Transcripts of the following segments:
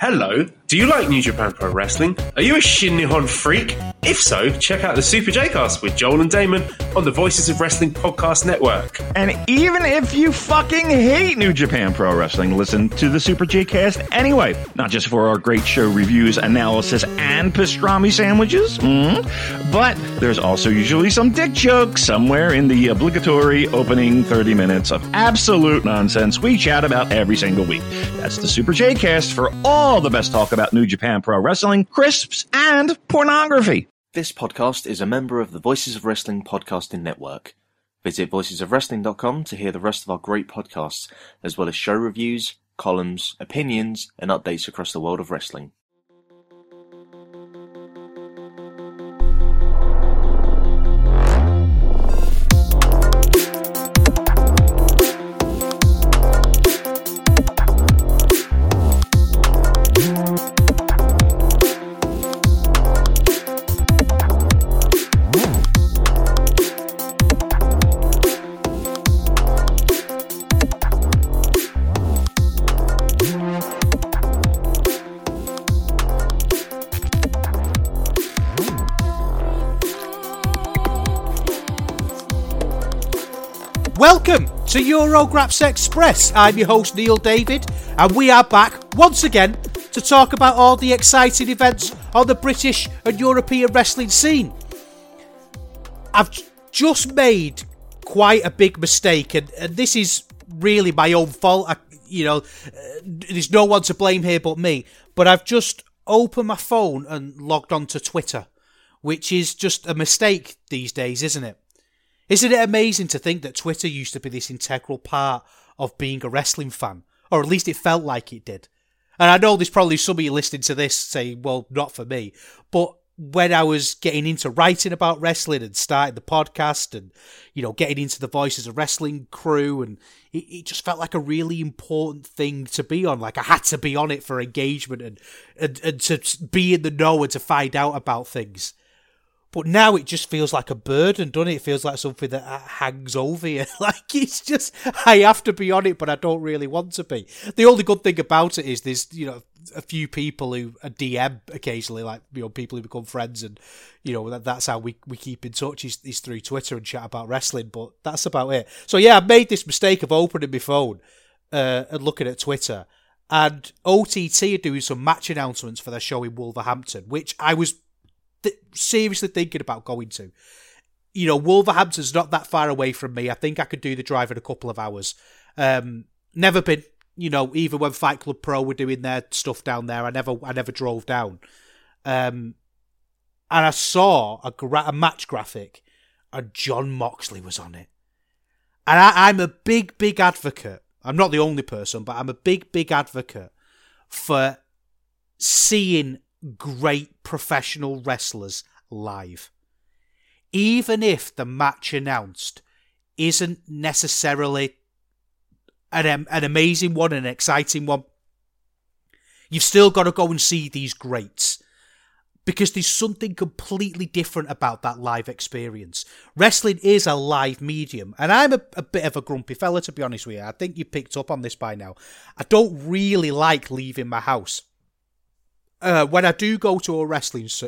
Hello, do you like New Japan Pro Wrestling? Are you a Shin Nihon freak? If so, check out the Super J-Cast with Joel and Damon on the Voices of Wrestling Podcast Network. And even if you fucking hate New Japan Pro Wrestling, listen to the Super J-Cast anyway. Not just for our great show reviews, analysis, and pastrami sandwiches, but there's also usually some dick jokes somewhere in the obligatory opening 30 minutes of absolute nonsense we chat about every single week. That's the Super J-Cast for all the best talk about New Japan Pro Wrestling, crisps, and pornography. This podcast is a member of the Voices of Wrestling podcasting network. Visit voicesofwrestling.com to hear the rest of our great podcasts, as well as show reviews, columns, opinions, and updates across the world of wrestling. Welcome to Eurograps Express. I'm your host Neil David, and we are back once again to talk about all the exciting events on the British and European wrestling scene. I've just made quite a big mistake, and this is really my own fault. There's no one to blame here but me, but I've just opened my phone and logged on to Twitter, which is just a mistake these days, isn't it? Isn't it amazing to think that Twitter used to be this integral part of being a wrestling fan? Or at least it felt like it did. And I know there's probably some of you listening to this saying, well, not for me. But when I was getting into writing about wrestling and starting the podcast and, getting into the Voices of Wrestling crew, and it just felt like a really important thing to be on. Like I had to be on it for engagement and to be in the know and to find out about things. But now it just feels like a burden, doesn't it? It feels like something that hangs over you. Like it's just, I have to be on it, but I don't really want to be. The only good thing about it is there's, a few people who DM occasionally, like, people who become friends, and, that's how we keep in touch is through Twitter and chat about wrestling, but that's about it. So yeah, I've made this mistake of opening my phone and looking at Twitter, and OTT are doing some match announcements for their show in Wolverhampton, which I was seriously thinking about going to. Wolverhampton's not that far away from me. I think I could do the drive in a couple of hours. Never been, even when Fight Club Pro were doing their stuff down there, I never drove down. And I saw a match graphic, and Jon Moxley was on it. And I'm a big advocate. I'm not the only person, but I'm a big advocate for seeing great professional wrestlers live. Even if the match announced isn't necessarily an amazing one, an exciting one, you've still got to go and see these greats, because there's something completely different about that live experience. Wrestling is a live medium, and I'm a bit of a grumpy fella, to be honest with you. I think you picked up on this by now. I don't really like leaving my house. When I do go to a wrestling show,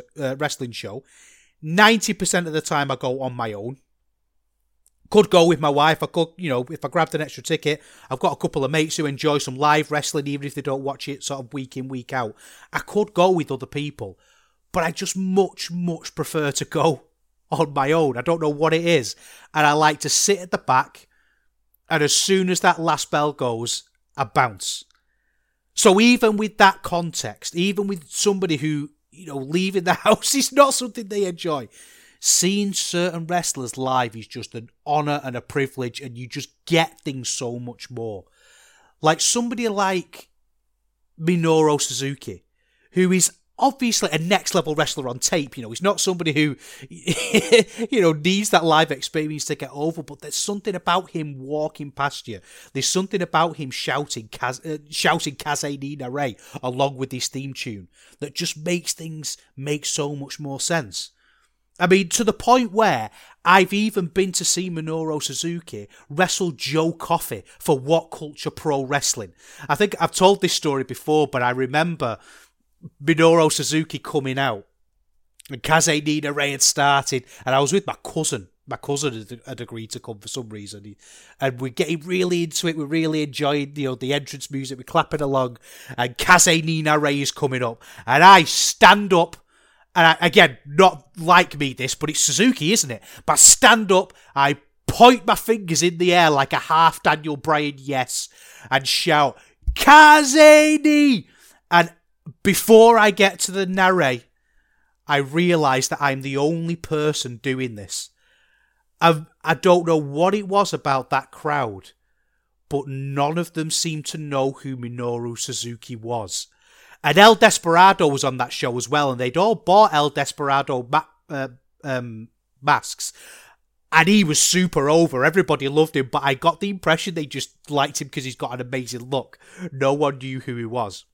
90% of the time I go on my own. Could go with my wife. I could, if I grabbed an extra ticket, I've got a couple of mates who enjoy some live wrestling, even if they don't watch it sort of week in, week out. I could go with other people, but I just much prefer to go on my own. I don't know what it is. And I like to sit at the back, and as soon as that last bell goes, I bounce. So even with that context, even with somebody who, leaving the house is not something they enjoy, seeing certain wrestlers live is just an honour and a privilege, and you just get things so much more. Like somebody like Minoru Suzuki, who is obviously a next level wrestler on tape. He's not somebody who, needs that live experience to get over, but there's something about him walking past you. There's something about him shouting Kaze ni Nare along with his theme tune that just makes things make so much more sense. I mean, to the point where I've even been to see Minoru Suzuki wrestle Joe Coffey for What Culture Pro Wrestling. I think I've told this story before, but I remember Minoru Suzuki coming out and Kaze Nina Ray had started, and I was with my cousin. My cousin had agreed to come for some reason, and we're getting really into it. We're really enjoying, the entrance music. We're clapping along, and Kaze Nina Ray is coming up, and I stand up. And again, not like me this, but it's Suzuki, isn't it? But I stand up, I point my fingers in the air like a half Daniel Bryan yes, and shout, Kazeni! And before I get to the Nare, I realise that I'm the only person doing this. I don't know what it was about that crowd, but none of them seemed to know who Minoru Suzuki was. And El Desperado was on that show as well, and they'd all bought El Desperado masks. And he was super over. Everybody loved him, but I got the impression they just liked him because he's got an amazing look. No one knew who he was.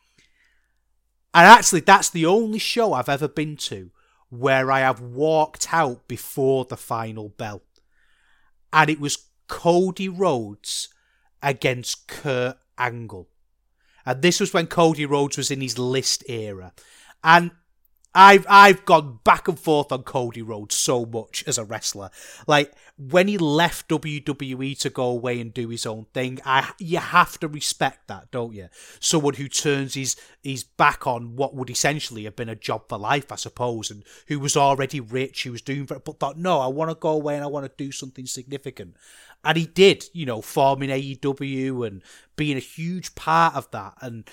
And actually, that's the only show I've ever been to where I have walked out before the final bell. And it was Cody Rhodes against Kurt Angle. And this was when Cody Rhodes was in his list era. And I've gone back and forth on Cody Rhodes so much as a wrestler. Like, when he left WWE to go away and do his own thing, you have to respect that, don't you? Someone who turns his back on what would essentially have been a job for life, I suppose, and who was already rich, who was doing it, but thought, no, I want to go away and I want to do something significant. And he did, forming AEW and being a huge part of that. And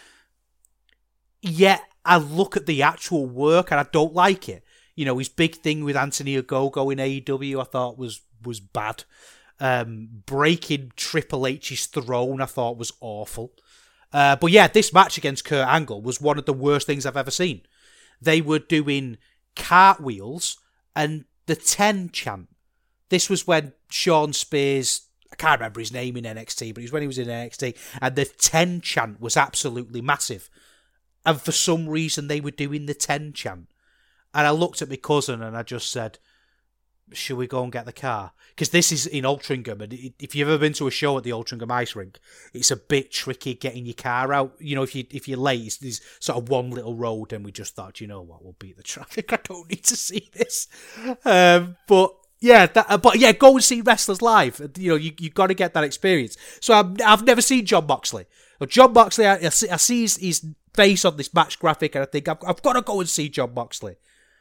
yet, I look at the actual work and I don't like it. His big thing with Anthony Ogogo in AEW I thought was bad. Breaking Triple H's throne I thought was awful. But yeah, this match against Kurt Angle was one of the worst things I've ever seen. They were doing cartwheels and the 10 chant. This was when Sean Spears, I can't remember his name in NXT, but it was when he was in NXT, and the 10 chant was absolutely massive. And for some reason, they were doing the 10 chant. And I looked at my cousin and I just said, should we go and get the car? Because this is in Altrincham, and if you've ever been to a show at the Altrincham Ice Rink, it's a bit tricky getting your car out. If you're late, there's sort of one little road, and we just thought, we'll beat the traffic. I don't need to see this. But go and see wrestlers live. You got to get that experience. So I've never seen Jon Moxley. John Moxley, I see his face on this match graphic, and I think I've got to go and see Jon Moxley.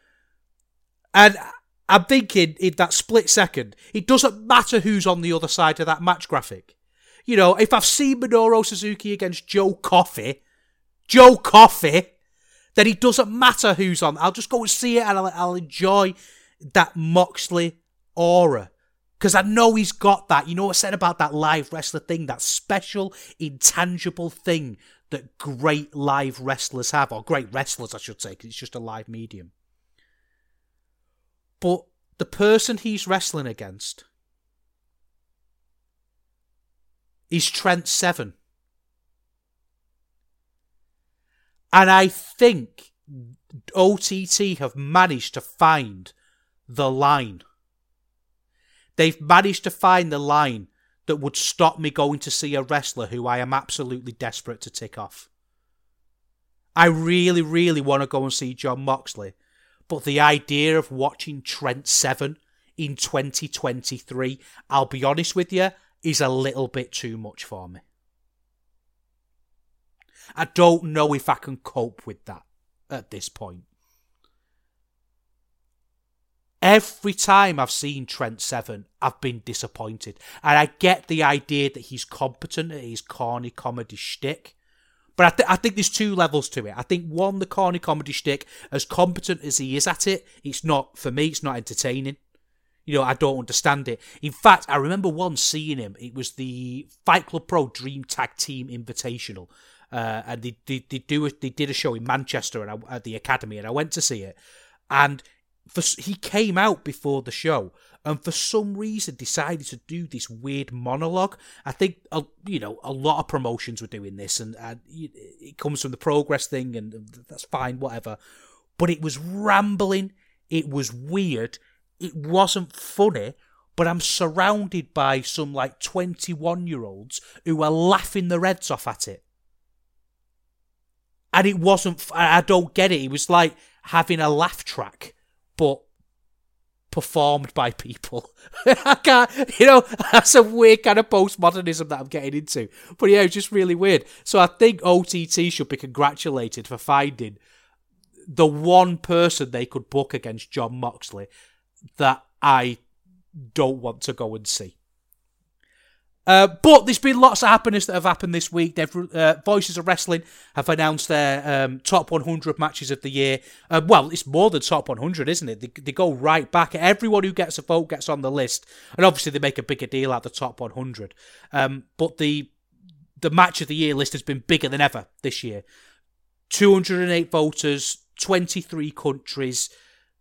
And I'm thinking, in that split second, it doesn't matter who's on the other side of that match graphic. If I've seen Minoru Suzuki against Joe Coffey, then it doesn't matter who's on. I'll just go and see it, and I'll enjoy that Moxley aura. Because I know he's got that. I said about that live wrestler thing, that special, intangible thing that great live wrestlers have. Or great wrestlers, I should say, because it's just a live medium. But the person he's wrestling against is Trent Seven. And I think OTT have managed to find the line. They've managed to find the line that would stop me going to see a wrestler who I am absolutely desperate to tick off. I really, really want to go and see Jon Moxley, but the idea of watching Trent Seven in 2023, I'll be honest with you, is a little bit too much for me. I don't know if I can cope with that at this point. Every time I've seen Trent Seven, I've been disappointed. And I get the idea that he's competent at his corny comedy shtick. But I think there's two levels to it. I think, one, the corny comedy shtick, as competent as he is at it, it's not, for me, it's not entertaining. I don't understand it. In fact, I remember once seeing him. It was the Fight Club Pro Dream Tag Team Invitational. And they did a show in Manchester at the Academy, and I went to see it. And he came out before the show, and for some reason decided to do this weird monologue. I think a lot of promotions were doing this, and it comes from the Progress thing, and that's fine, whatever. But it was rambling. It was weird. It wasn't funny, but I'm surrounded by some 21-year-olds who are laughing their heads off at it. And it wasn't, I don't get it. It was like having a laugh track, but performed by people. I can't, that's a weird kind of postmodernism that I'm getting into. But yeah, it's just really weird. So I think OTT should be congratulated for finding the one person they could book against Jon Moxley that I don't want to go and see. But there's been lots of happiness that have happened this week. Voices of Wrestling have announced their top 100 matches of the year. Well, it's more than top 100, isn't it? They go right back. Everyone who gets a vote gets on the list. And obviously they make a bigger deal out of the top 100. But the match of the year list has been bigger than ever this year. 208 voters, 23 countries,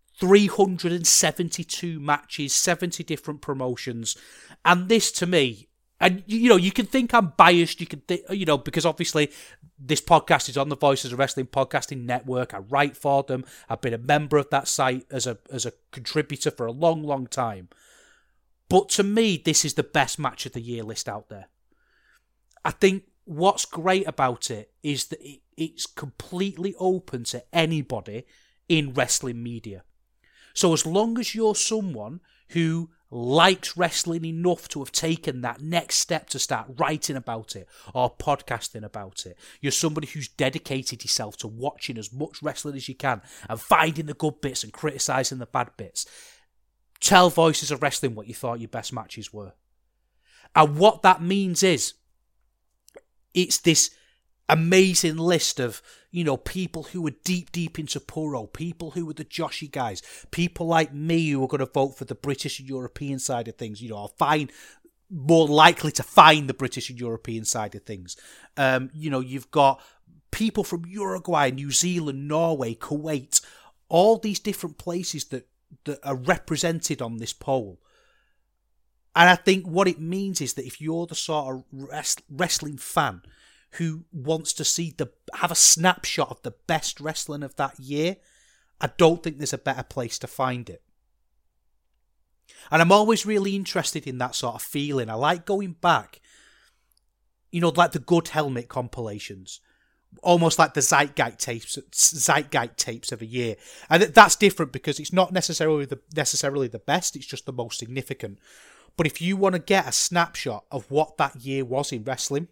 372 matches, 70 different promotions. And this, to me, and, you can think I'm biased, you can think, because obviously this podcast is on the Voices of Wrestling Podcasting Network. I write for them. I've been a member of that site as a contributor for a long, long time. But to me, this is the best match of the year list out there. I think what's great about it is that it's completely open to anybody in wrestling media. So as long as you're someone who likes wrestling enough to have taken that next step to start writing about it or podcasting about it, you're somebody who's dedicated yourself to watching as much wrestling as you can and finding the good bits and criticising the bad bits, tell Voices of Wrestling what you thought your best matches were. And what that means is, it's this amazing list of, people who are deep into Puro, people who are the Joshi guys, people like me who are going to vote for the British and European side of things, are more likely to find the British and European side of things. You've got people from Uruguay, New Zealand, Norway, Kuwait, all these different places that are represented on this poll. And I think what it means is that if you're the sort of wrestling fan who wants to have a snapshot of the best wrestling of that year, I don't think there's a better place to find it. And I'm always really interested in that sort of feeling. I like going back, like the Good Helmet compilations, almost like the Zeitgeist tapes of a year. And that's different because it's not necessarily the best, it's just the most significant. But if you want to get a snapshot of what that year was in wrestling,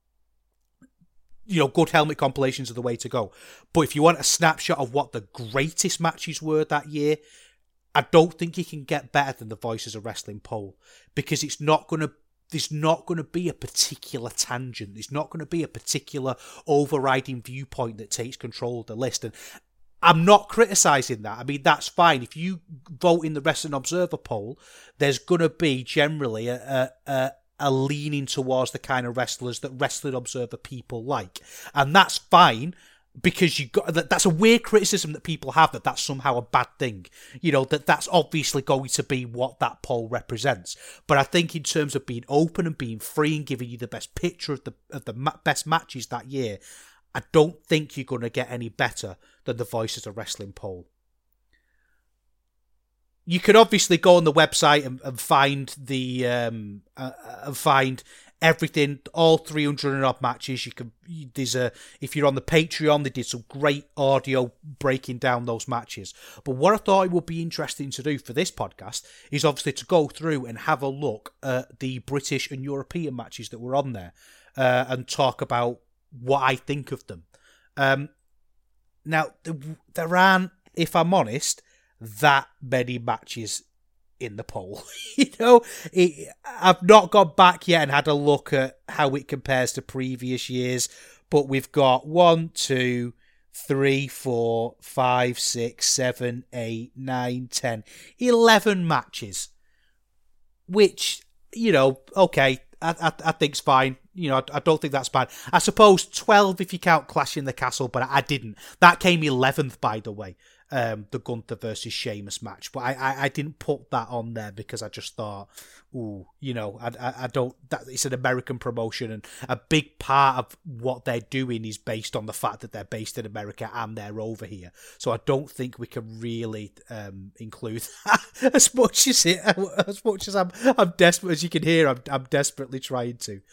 Good Helmet compilations are the way to go. But if you want a snapshot of what the greatest matches were that year, I don't think you can get better than the Voices of Wrestling poll, because there's not going to be a particular tangent. There's not going to be a particular overriding viewpoint that takes control of the list. And I'm not criticising that. I mean, that's fine. If you vote in the Wrestling Observer poll, there's going to be generally a leaning towards the kind of wrestlers that Wrestling Observer people like. And that's fine, because that's a weird criticism that people have, that's somehow a bad thing. That's obviously going to be what that poll represents. But I think in terms of being open and being free and giving you the best picture of the best matches that year, I don't think you're going to get any better than the Voices of Wrestling poll. You can obviously go on the website and find find everything, all 300 and odd matches. If you're on the Patreon, they did some great audio breaking down those matches. But what I thought it would be interesting to do for this podcast is obviously to go through and have a look at the British and European matches that were on there, and talk about what I think of them. Now, there aren't, if I'm honest, that many matches in the poll. I've not gone back yet and had a look at how it compares to previous years, but we've got 1, 2, 3, 4, 5, 6, 7, 8, 9, 10, 11 matches, which, okay, I think's fine. I don't think that's bad. I suppose 12 if you count Clash in the Castle, but I didn't. That came 11th, by the way. the Gunther versus Sheamus match, but I didn't put that on there because I just thought, I don't. That it's an American promotion, and a big part of what they're doing is based on the fact that they're based in America and they're over here. So I don't think we can really include that as much as I'm desperate, as you can hear, I'm desperately trying to.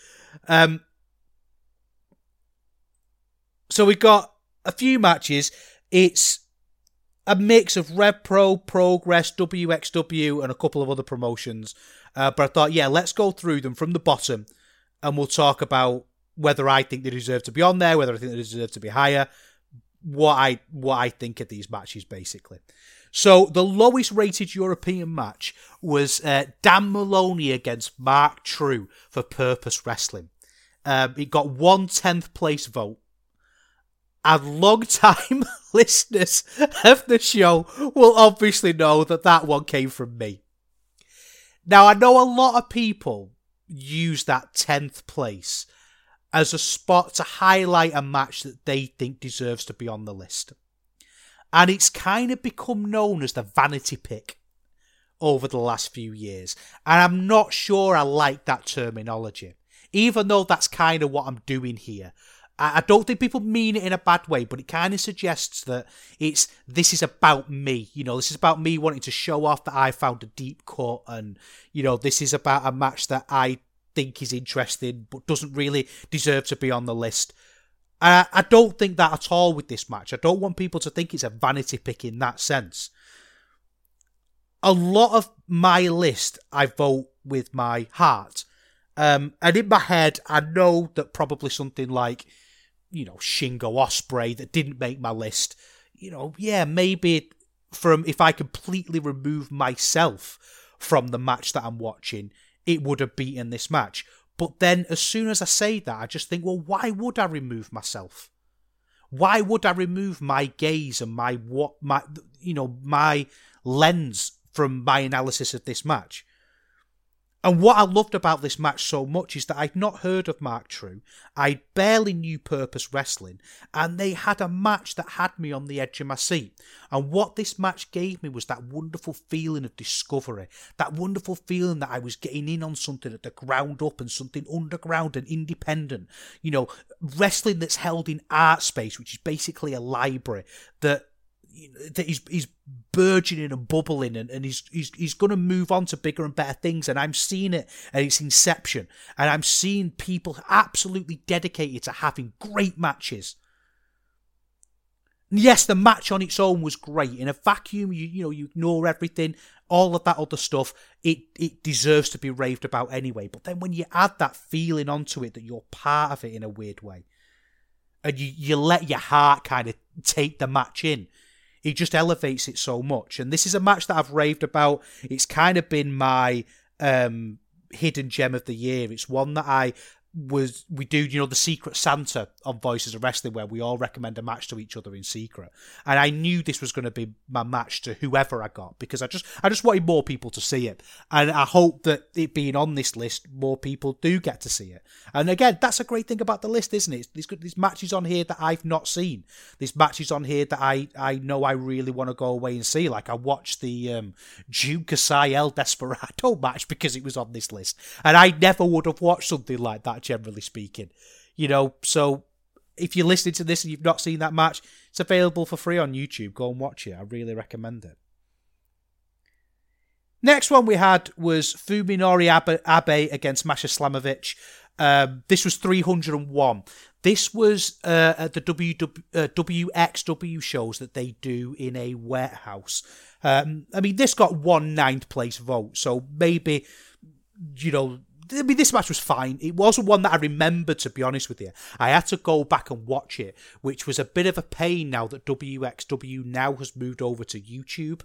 So we got a few matches. It's a mix of Rev Pro, Progress, WXW, and a couple of other promotions. But I thought, let's go through them from the bottom, and we'll talk about whether I think they deserve to be on there, whether I think they deserve to be higher, what I think of these matches, basically. So the lowest rated European match was Dan Maloney against Mark True for Purpose Wrestling. It got 1/10th place vote. And long-time listeners of the show will obviously know that one came from me. Now, I know a lot of people use that 10th place as a spot to highlight a match that they think deserves to be on the list. And it's kind of become known as the vanity pick over the last few years. And I'm not sure I like that terminology, even though that's kind of what I'm doing here. I don't think people mean it in a bad way, but it kind of suggests that this is about me. This is about me wanting to show off that I found a deep cut, and, this is about a match that I think is interesting, but doesn't really deserve to be on the list. I don't think that at all with this match. I don't want people to think it's a vanity pick in that sense. A lot of my list, I vote with my heart. And in my head, I know that probably something like, Shingo Ospreay that didn't make my list, maybe if I completely remove myself from the match that I'm watching, it would have beaten this match. But then as soon as I say that, I just think, well, why would I remove myself? Why would I remove my gaze and my lens from my analysis of this match? And what I loved about this match so much is that I'd not heard of Mark True, I barely knew Purpose Wrestling, and they had a match that had me on the edge of my seat. And what this match gave me was that wonderful feeling of discovery, that wonderful feeling that I was getting in on something at the ground up and something underground and independent. Wrestling that's held in art space, which is basically a library that he's burgeoning and bubbling, and he's going to move on to bigger and better things, and I'm seeing it at its inception, and I'm seeing people absolutely dedicated to having great matches. And yes, the match on its own was great. In a vacuum, you ignore everything, all of that other stuff, it deserves to be raved about anyway. But then when you add that feeling onto it, that you're part of it in a weird way, and you let your heart kind of take the match in, it just elevates it so much. And this is a match that I've raved about. It's kind of been my hidden gem of the year. It's one that we do, the Secret Santa on Voices of Wrestling, where we all recommend a match to each other in secret. And I knew this was going to be my match to whoever I got, because I just wanted more people to see it. And I hope that it being on this list, more people do get to see it. And again, that's a great thing about the list, isn't it? There's matches on here that I've not seen. There's matches on here that I know I really want to go away and see. Like I watched the Jun Kasai El Desperado match because it was on this list. And I never would have watched something like that, generally speaking. So if you're listening to this and you've not seen that match, it's available for free on YouTube. Go and watch it. I really recommend it. Next one we had was Fuminori Abe against Masha Slamovich. This was 301. This was at the WXW shows that they do in a warehouse. This got 1/9th place vote, so maybe, this match was fine. It wasn't one that I remember, to be honest with you. I had to go back and watch it, which was a bit of a pain now that WXW now has moved over to YouTube.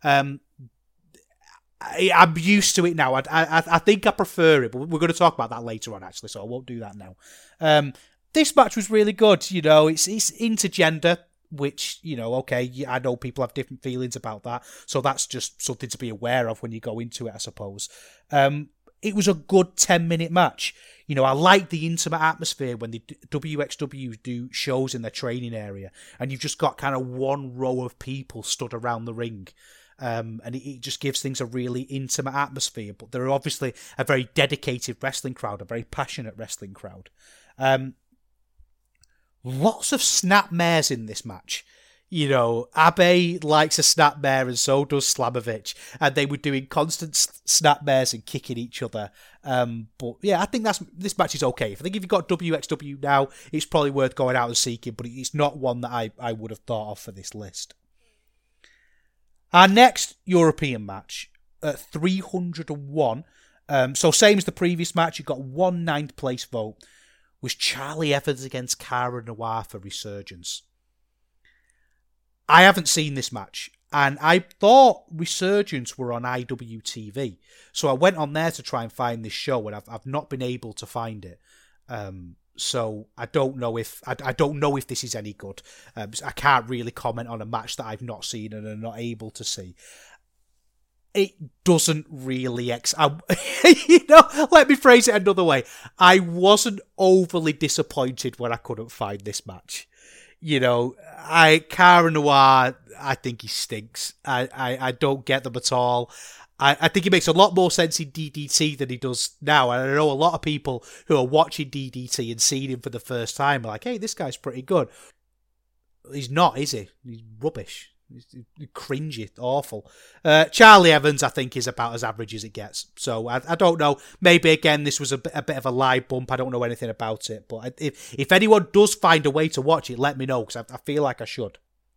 I'm used to it now. I think I prefer it, but we're going to talk about that later on, actually, so I won't do that now. This match was really good. It's intergender, which, okay, I know people have different feelings about that, so that's just something to be aware of when you go into it, I suppose. it was a good 10-minute match. You know, I like the intimate atmosphere when the WXW do shows in their training area, and you've just got kind of one row of people stood around the ring. And it just gives things a really intimate atmosphere. But they're obviously a very dedicated wrestling crowd, a very passionate wrestling crowd. Lots of snapmares in this match. You know, Abe likes a snapmare and so does Slamovich. And they were doing constant snapmares and kicking each other. But yeah, I think this match is okay. I think if you've got WXW now, it's probably worth going out and seeking. But it's not one that I would have thought of for this list. Our next European match at 301. So same as the previous match, you got 1 9th place vote. Was Charlie Evans against Cara Noir for Resurgence. I haven't seen this match, and I thought Resurgence were on IWTV, so I went on there to try and find this show, and I've not been able to find it. So I don't know if this is any good. I can't really comment on a match that I've not seen and am not able to see. It doesn't really let me phrase it another way. I wasn't overly disappointed when I couldn't find this match. You know, Cara Noir, I think he stinks. I don't get them at all. I think he makes a lot more sense in DDT than he does now. And I know a lot of people who are watching DDT and seeing him for the first time are like, hey, this guy's pretty good. He's not, is he? He's rubbish. He's cringy, awful. Charlie Evans, I think, is about as average as it gets. So I don't know. Maybe, again, this was a bit of a live bump. I don't know anything about it. But if anyone does find a way to watch it, let me know, because I feel like I should.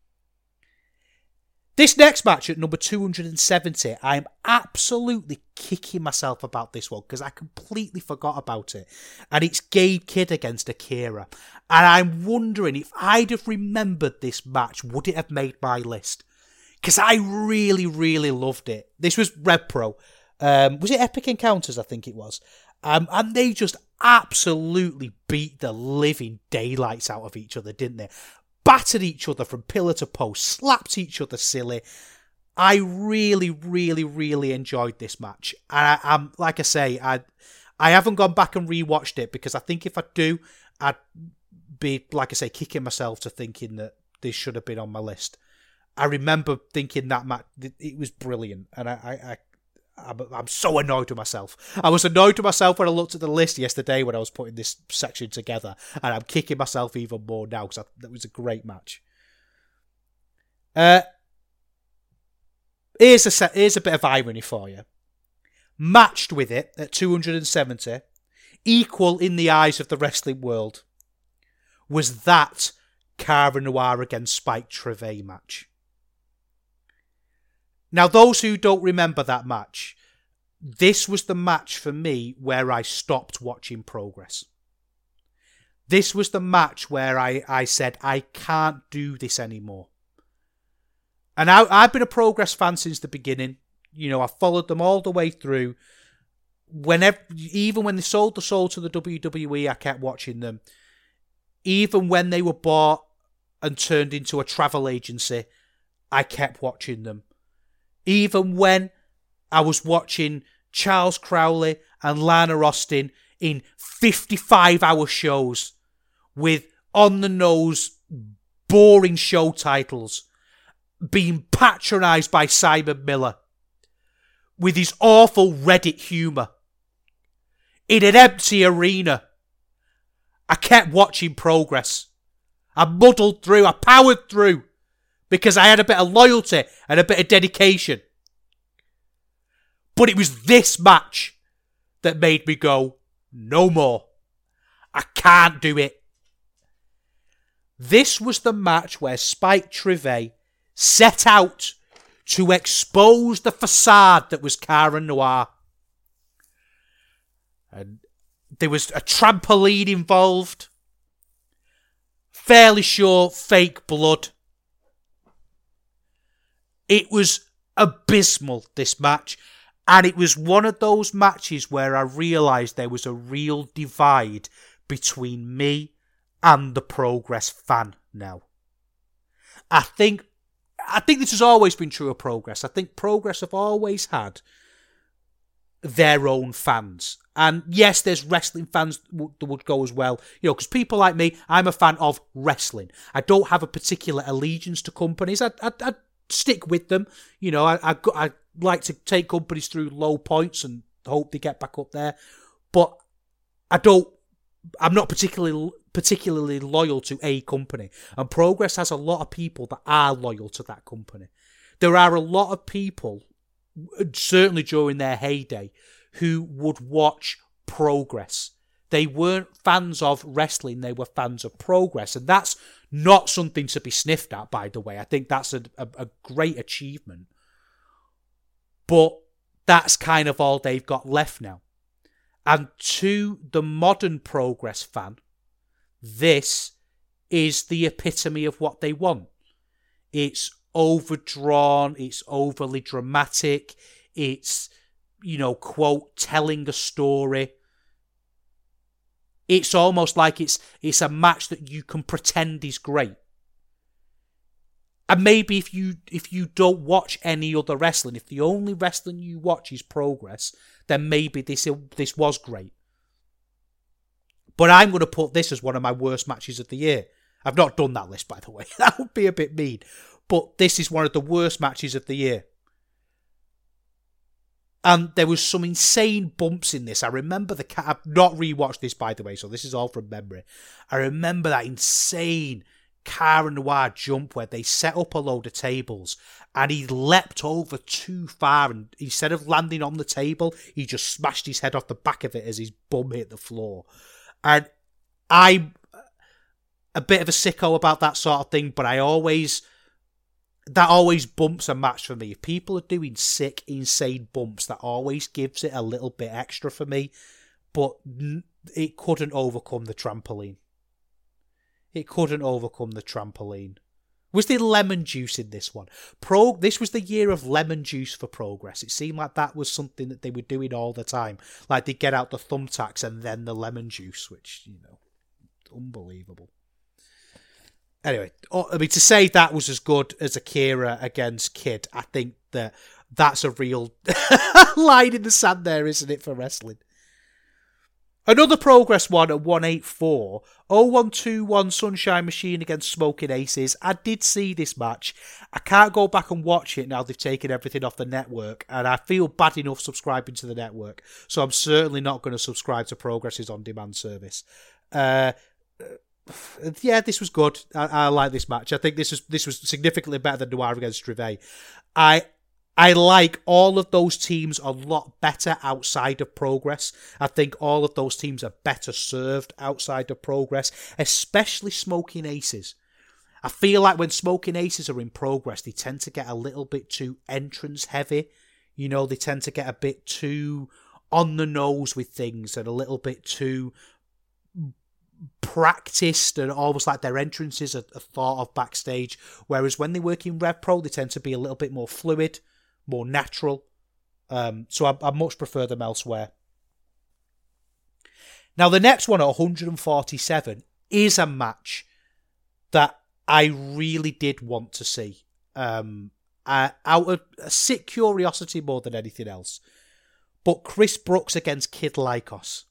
This next match at number 270, I'm absolutely kicking myself about this one because I completely forgot about it. And it's Gabe Kidd against Akira. And I'm wondering if I'd have remembered this match, would it have made my list? Because I really, really loved it. This was Rev Pro. Was it Epic Encounters, I think it was. And they just absolutely beat the living daylights out of each other, didn't they? Battered each other from pillar to post, slapped each other silly. I really, really, really enjoyed this match. And I'm like I say, I haven't gone back and rewatched it because I think if I do, I'd be, like I say, kicking myself to thinking that this should have been on my list. I remember thinking that match, it was brilliant, and I'm so annoyed with myself. I was annoyed with myself when I looked at the list yesterday when I was putting this section together, and I'm kicking myself even more now because that was a great match. Here's a bit of irony for you. Matched with it at 270, equal in the eyes of the wrestling world, was that Cara Noir against Spike Trivet match. Now, those who don't remember that match, this was the match for me where I stopped watching Progress. This was the match where I said, I can't do this anymore. And I've been a Progress fan since the beginning. You know, I followed them all the way through. Even when they sold the soul to the WWE, I kept watching them. Even when they were bought and turned into a travel agency, I kept watching them. Even when I was watching Charles Crowley and Lana Austin in 55-hour shows with on-the-nose, boring show titles, being patronised by Simon Miller with his awful Reddit humour in an empty arena, I kept watching Progress. I muddled through, I powered through, because I had a bit of loyalty and a bit of dedication. But it was this match that made me go, no more. I can't do it. This was the match where Spike Trivet set out to expose the facade that was Cara Noir. And there was a trampoline involved. Fairly sure fake blood. It was abysmal, this match. And it was one of those matches where I realised there was a real divide between me and the Progress fan now. I think this has always been true of Progress. I think Progress have always had their own fans. And yes, there's wrestling fans that would go as well. You know, because people like me, I'm a fan of wrestling. I don't have a particular allegiance to companies. I stick with them. You know, I like to take companies through low points and hope they get back up there. But I'm not particularly loyal to a company. And Progress has a lot of people that are loyal to that company. There are a lot of people, certainly during their heyday, who would watch Progress. They weren't fans of wrestling, they were fans of Progress. And that's not something to be sniffed at, by the way. I think that's a great achievement. But that's kind of all they've got left now. And to the modern Progress fan, this is the epitome of what they want. It's overdrawn, it's overly dramatic, it's, you know, quote, telling a story. It's almost like it's a match that you can pretend is great. And maybe if you don't watch any other wrestling, if the only wrestling you watch is Progress, then maybe this was great. But I'm going to put this as one of my worst matches of the year. I've not done that list, by the way. That would be a bit mean. But this is one of the worst matches of the year. And there was some insane bumps in this. I remember I've not rewatched this, by the way, so this is all from memory. I remember that insane Cara Noir jump where they set up a load of tables and he leapt over too far, and instead of landing on the table, he just smashed his head off the back of it as his bum hit the floor. And I'm a bit of a sicko about that sort of thing, but that always bumps a match for me. If people are doing sick, insane bumps, that always gives it a little bit extra for me. But it couldn't overcome the trampoline. It couldn't overcome the trampoline. Was there lemon juice in this one? This was the year of lemon juice for Progress. It seemed like that was something that they were doing all the time. Like they'd get out the thumbtacks and then the lemon juice, which, you know, unbelievable. Anyway, I mean, to say that was as good as Akira against Kid, I think that's a real line in the sand there, isn't it, for wrestling? Another Progress one at 184, 0121 Sunshine Machine against Smoking Aces. I did see this match. I can't go back and watch it now they've taken everything off the network, and I feel bad enough subscribing to the network, so I'm certainly not going to subscribe to Progress's on-demand service. Yeah, this was good. I like this match. I think this was significantly better than Noir against Trivet. I like all of those teams a lot better outside of Progress. I think all of those teams are better served outside of Progress, especially Smoking Aces. I feel like when Smoking Aces are in Progress, they tend to get a little bit too entrance heavy. You know, they tend to get a bit too on the nose with things and a little bit too practiced, and almost like their entrances are thought of backstage. Whereas when they work in Rev Pro, they tend to be a little bit more fluid, more natural. So I much prefer them elsewhere. Now, the next one at 147 is a match that I really did want to see. Out of a sick curiosity more than anything else. But Chris Brooks against Kid Lycos.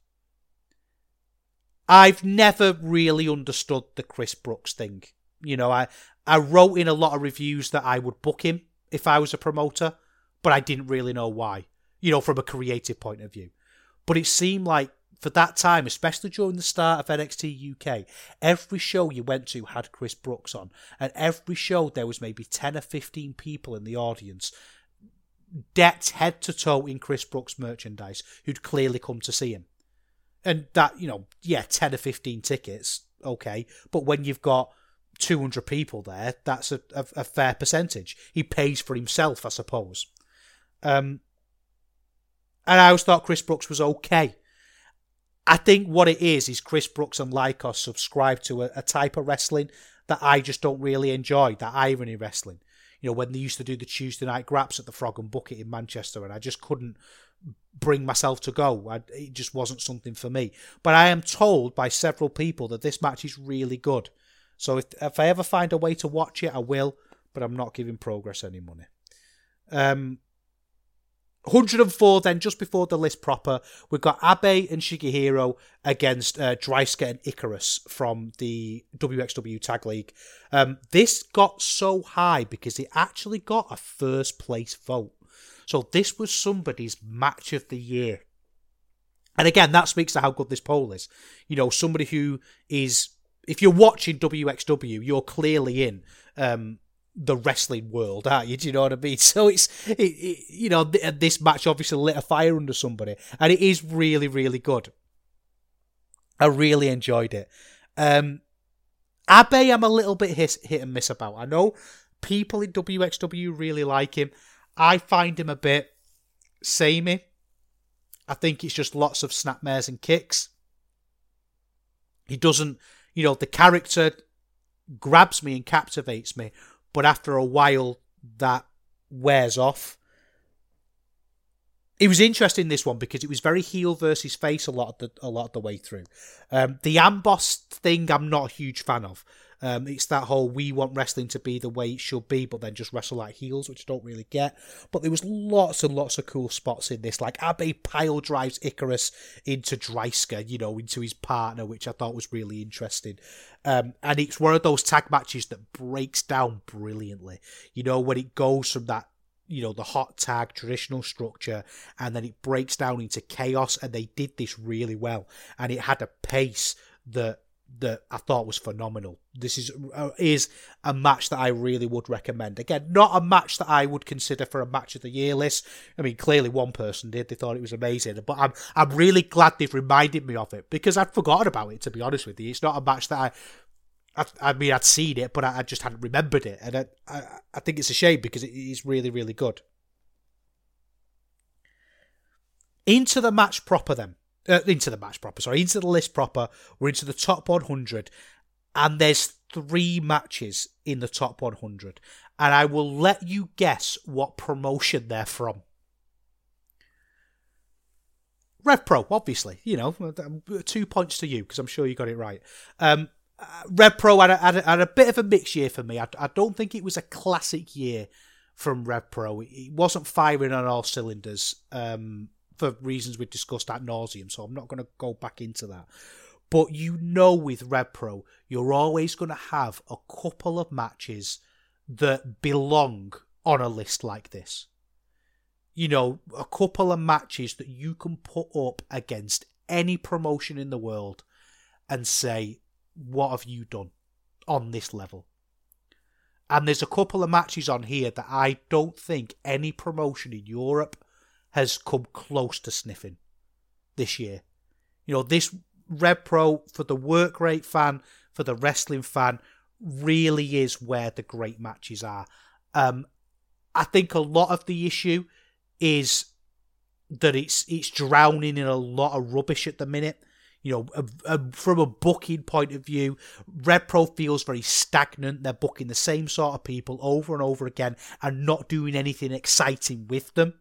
I've never really understood the Chris Brooks thing. You know, I wrote in a lot of reviews that I would book him if I was a promoter, but I didn't really know why, you know, from a creative point of view. But it seemed like for that time, especially during the start of NXT UK, every show you went to had Chris Brooks on, and every show there was maybe 10 or 15 people in the audience decked head to toe in Chris Brooks merchandise who'd clearly come to see him. And that, you know, yeah, 10 or 15 tickets, okay. But when you've got 200 people there, that's a fair percentage. He pays for himself, I suppose. And I always thought Chris Brooks was okay. I think what it is Chris Brooks and Lycos subscribe to a type of wrestling that I just don't really enjoy, that irony wrestling. You know, when they used to do the Tuesday night graps at the Frog and Bucket in Manchester, and I just couldn't bring myself to go. It just wasn't something for me. But I am told by several people that this match is really good. So if I ever find a way to watch it, I will, but I'm not giving Progress any money. 104 then, just before the list proper, we've got Abe and Shigehiro against Dreissker and Icarus from the WXW Tag League. This got so high because it actually got a first place vote. So this was somebody's match of the year. And again, that speaks to how good this poll is. You know, somebody who is, if you're watching WXW, you're clearly in the wrestling world, aren't you? Do you know what I mean? So you know, this match obviously lit a fire under somebody, and it is really, really good. I really enjoyed it. Abe, I'm a little bit hit and miss about. I know people in WXW really like him. I find him a bit samey. I think it's just lots of snapmares and kicks. He doesn't, you know, the character grabs me and captivates me, but after a while that wears off. It was interesting, this one, because it was very heel versus face a lot of the way through. The Amboss thing I'm not a huge fan of. It's that whole we want wrestling to be the way it should be, but then just wrestle like heels, which I don't really get. But there was lots and lots of cool spots in this. Like Abe pile drives Icarus into Dreissker, you know, into his partner, which I thought was really interesting. And it's one of those tag matches that breaks down brilliantly. You know, when it goes from that, you know, the hot tag traditional structure, and then it breaks down into chaos, and they did this really well. And it had a pace that I thought was phenomenal. This is a match that I really would recommend. Again, not a match that I would consider for a match of the year list. I mean, clearly one person did. They thought it was amazing. But I'm really glad they've reminded me of it, because I'd forgotten about it, to be honest with you. It's not a match that I mean, I'd seen it, but I just hadn't remembered it. And I think it's a shame, because it is really, really good. Into the match proper then. Into the list proper. We're into the top 100, and there's 3 matches in the top 100, and I will let you guess what promotion they're from. Rev Pro, obviously, you know, 2 points to you, because I'm sure you got it right. Rev Pro had a bit of a mixed year for me. I don't think it was a classic year from Rev Pro. It wasn't firing on all cylinders. For reasons we've discussed ad nauseum, so I'm not going to go back into that. But you know, with Rev Pro, you're always going to have a couple of matches that belong on a list like this. You know, a couple of matches that you can put up against any promotion in the world and say, what have you done on this level? And there's a couple of matches on here that I don't think any promotion in Europe has come close to sniffing this year. You know, this Rev Pro, for the work rate fan, for the wrestling fan, really is where the great matches are. I think a lot of the issue is that it's drowning in a lot of rubbish at the minute. You know, from a booking point of view, Rev Pro feels very stagnant. They're booking the same sort of people over and over again and not doing anything exciting with them.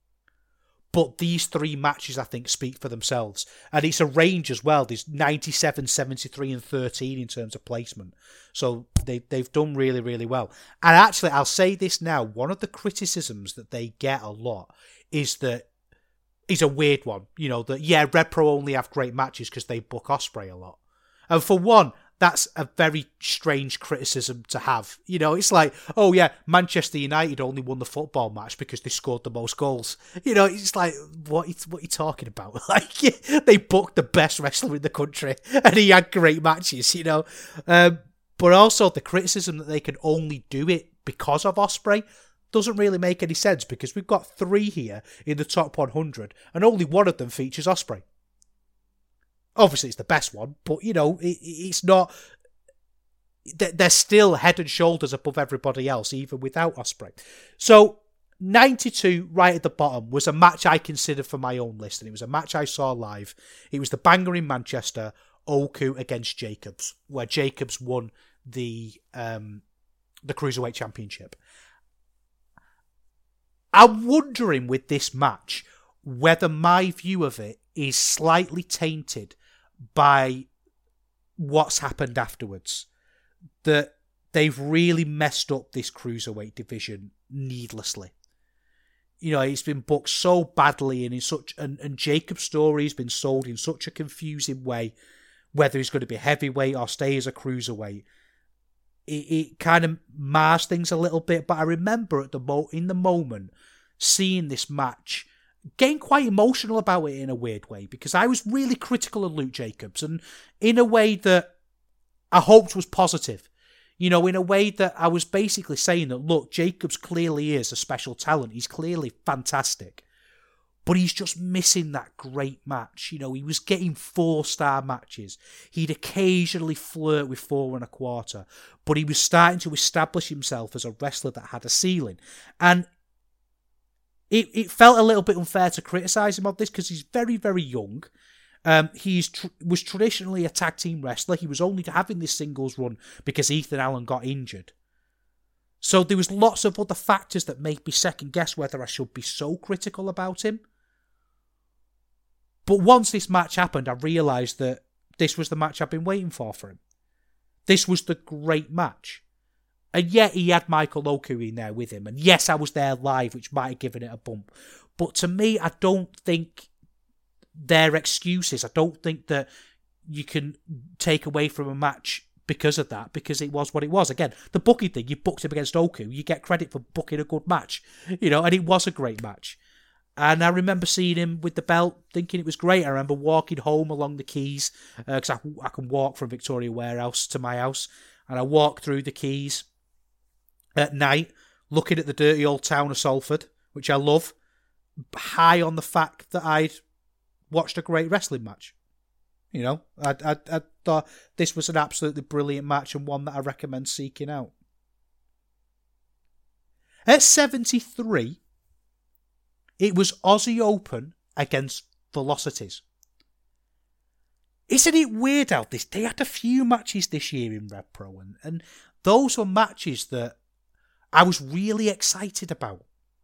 But these 3 matches, I think, speak for themselves. And it's a range as well. There's 97, 73, and 13 in terms of placement. So they've done really, really well. And actually, I'll say this now. One of the criticisms that they get a lot is that it's a weird one. You know, that, yeah, Rev Pro only have great matches because they book Ospreay a lot. And for one, that's a very strange criticism to have. You know, it's like, oh yeah, Manchester United only won the football match because they scored the most goals. You know, it's like, what are you talking about? Like, they booked the best wrestler in the country and he had great matches, you know. But also the criticism that they can only do it because of Ospreay doesn't really make any sense, because we've got 3 here in the top 100 and only one of them features Ospreay. Obviously, it's the best one, but, you know, it's not... They're still head and shoulders above everybody else, even without Ospreay. So, 92, right at the bottom, was a match I considered for my own list, and it was a match I saw live. It was the Banger in Manchester, Oku against Jacobs, where Jacobs won the Cruiserweight Championship. I'm wondering with this match whether my view of it is slightly tainted by what's happened afterwards. That they've really messed up this Cruiserweight division needlessly. it's been booked so badly and and Jacob's story has been sold in such a confusing way, whether he's going to be heavyweight or stay as a cruiserweight. It kind of mars things a little bit, but I remember in the moment seeing this match, getting quite emotional about it in a weird way, because I was really critical of Luke Jacobs, and in a way that I hoped was positive. In a way that I was basically saying that, look, Jacobs clearly is a special talent. He's clearly fantastic. But he's just missing that great match. He was getting 4-star matches. He'd occasionally flirt with 4.25. But he was starting to establish himself as a wrestler that had a ceiling. And it felt a little bit unfair to criticise him on this because he's very, very young. He was traditionally a tag team wrestler. He was only having this singles run because Ethan Allen got injured. So there was lots of other factors that made me second guess whether I should be so critical about him. But once this match happened, I realised that this was the match I've been waiting for him. This was the great match. And yet he had Michael Oku in there with him. And yes, I was there live, which might have given it a bump. But to me, I don't think they're excuses. I don't think that you can take away from a match because of that, because it was what it was. Again, the booking thing, you booked him against Oku, you get credit for booking a good match, and it was a great match. And I remember seeing him with the belt, thinking it was great. I remember walking home along the quays, because I can walk from Victoria Warehouse to my house, and I walked through the quays at night, looking at the dirty old town of Salford, which I love, high on the fact that I'd watched a great wrestling match. I thought this was an absolutely brilliant match and one that I recommend seeking out. At 73, it was Aussie Open against Velocities. Isn't it weird how they had a few matches this year in Rev Pro, and those were matches that I was really excited about.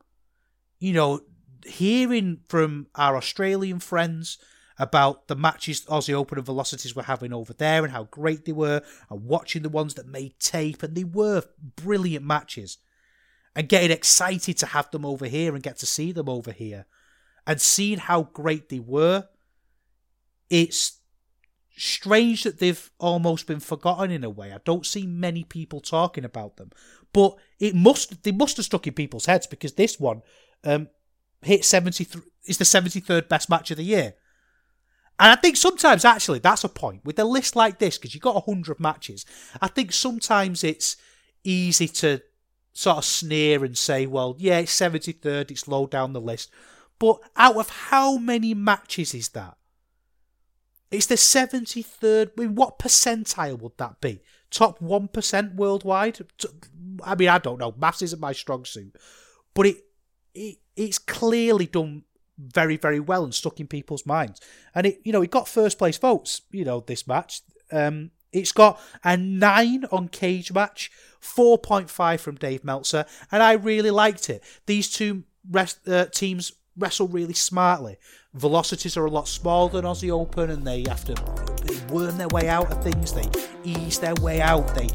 Hearing from our Australian friends about the matches Aussie Open and Velocities were having over there and how great they were, and watching the ones that made tape, and they were brilliant matches, and getting excited to have them over here and get to see them over here, and seeing how great they were, it's strange that they've almost been forgotten in a way. I don't see many people talking about them, but they must have stuck in people's heads, because this one hit 73. It's the 73rd best match of the year. And I think sometimes, actually, that's a point. With a list like this, because you've got 100 matches, I think sometimes it's easy to sort of sneer and say, well, yeah, it's 73rd, it's low down the list. But out of how many matches is that? It's the 73rd. I mean, what percentile would that be? Top 1% worldwide? I mean, I don't know. Maths isn't my strong suit. But it's clearly done very, very well and stuck in people's minds. And it got first place votes, this match. It's got a 9 on Cage Match, 4.5 from Dave Meltzer, and I really liked it. These two teams wrestle really smartly. Velocities are a lot smaller than Aussie Open, and they have to worm their way out of things. They ease their way out. They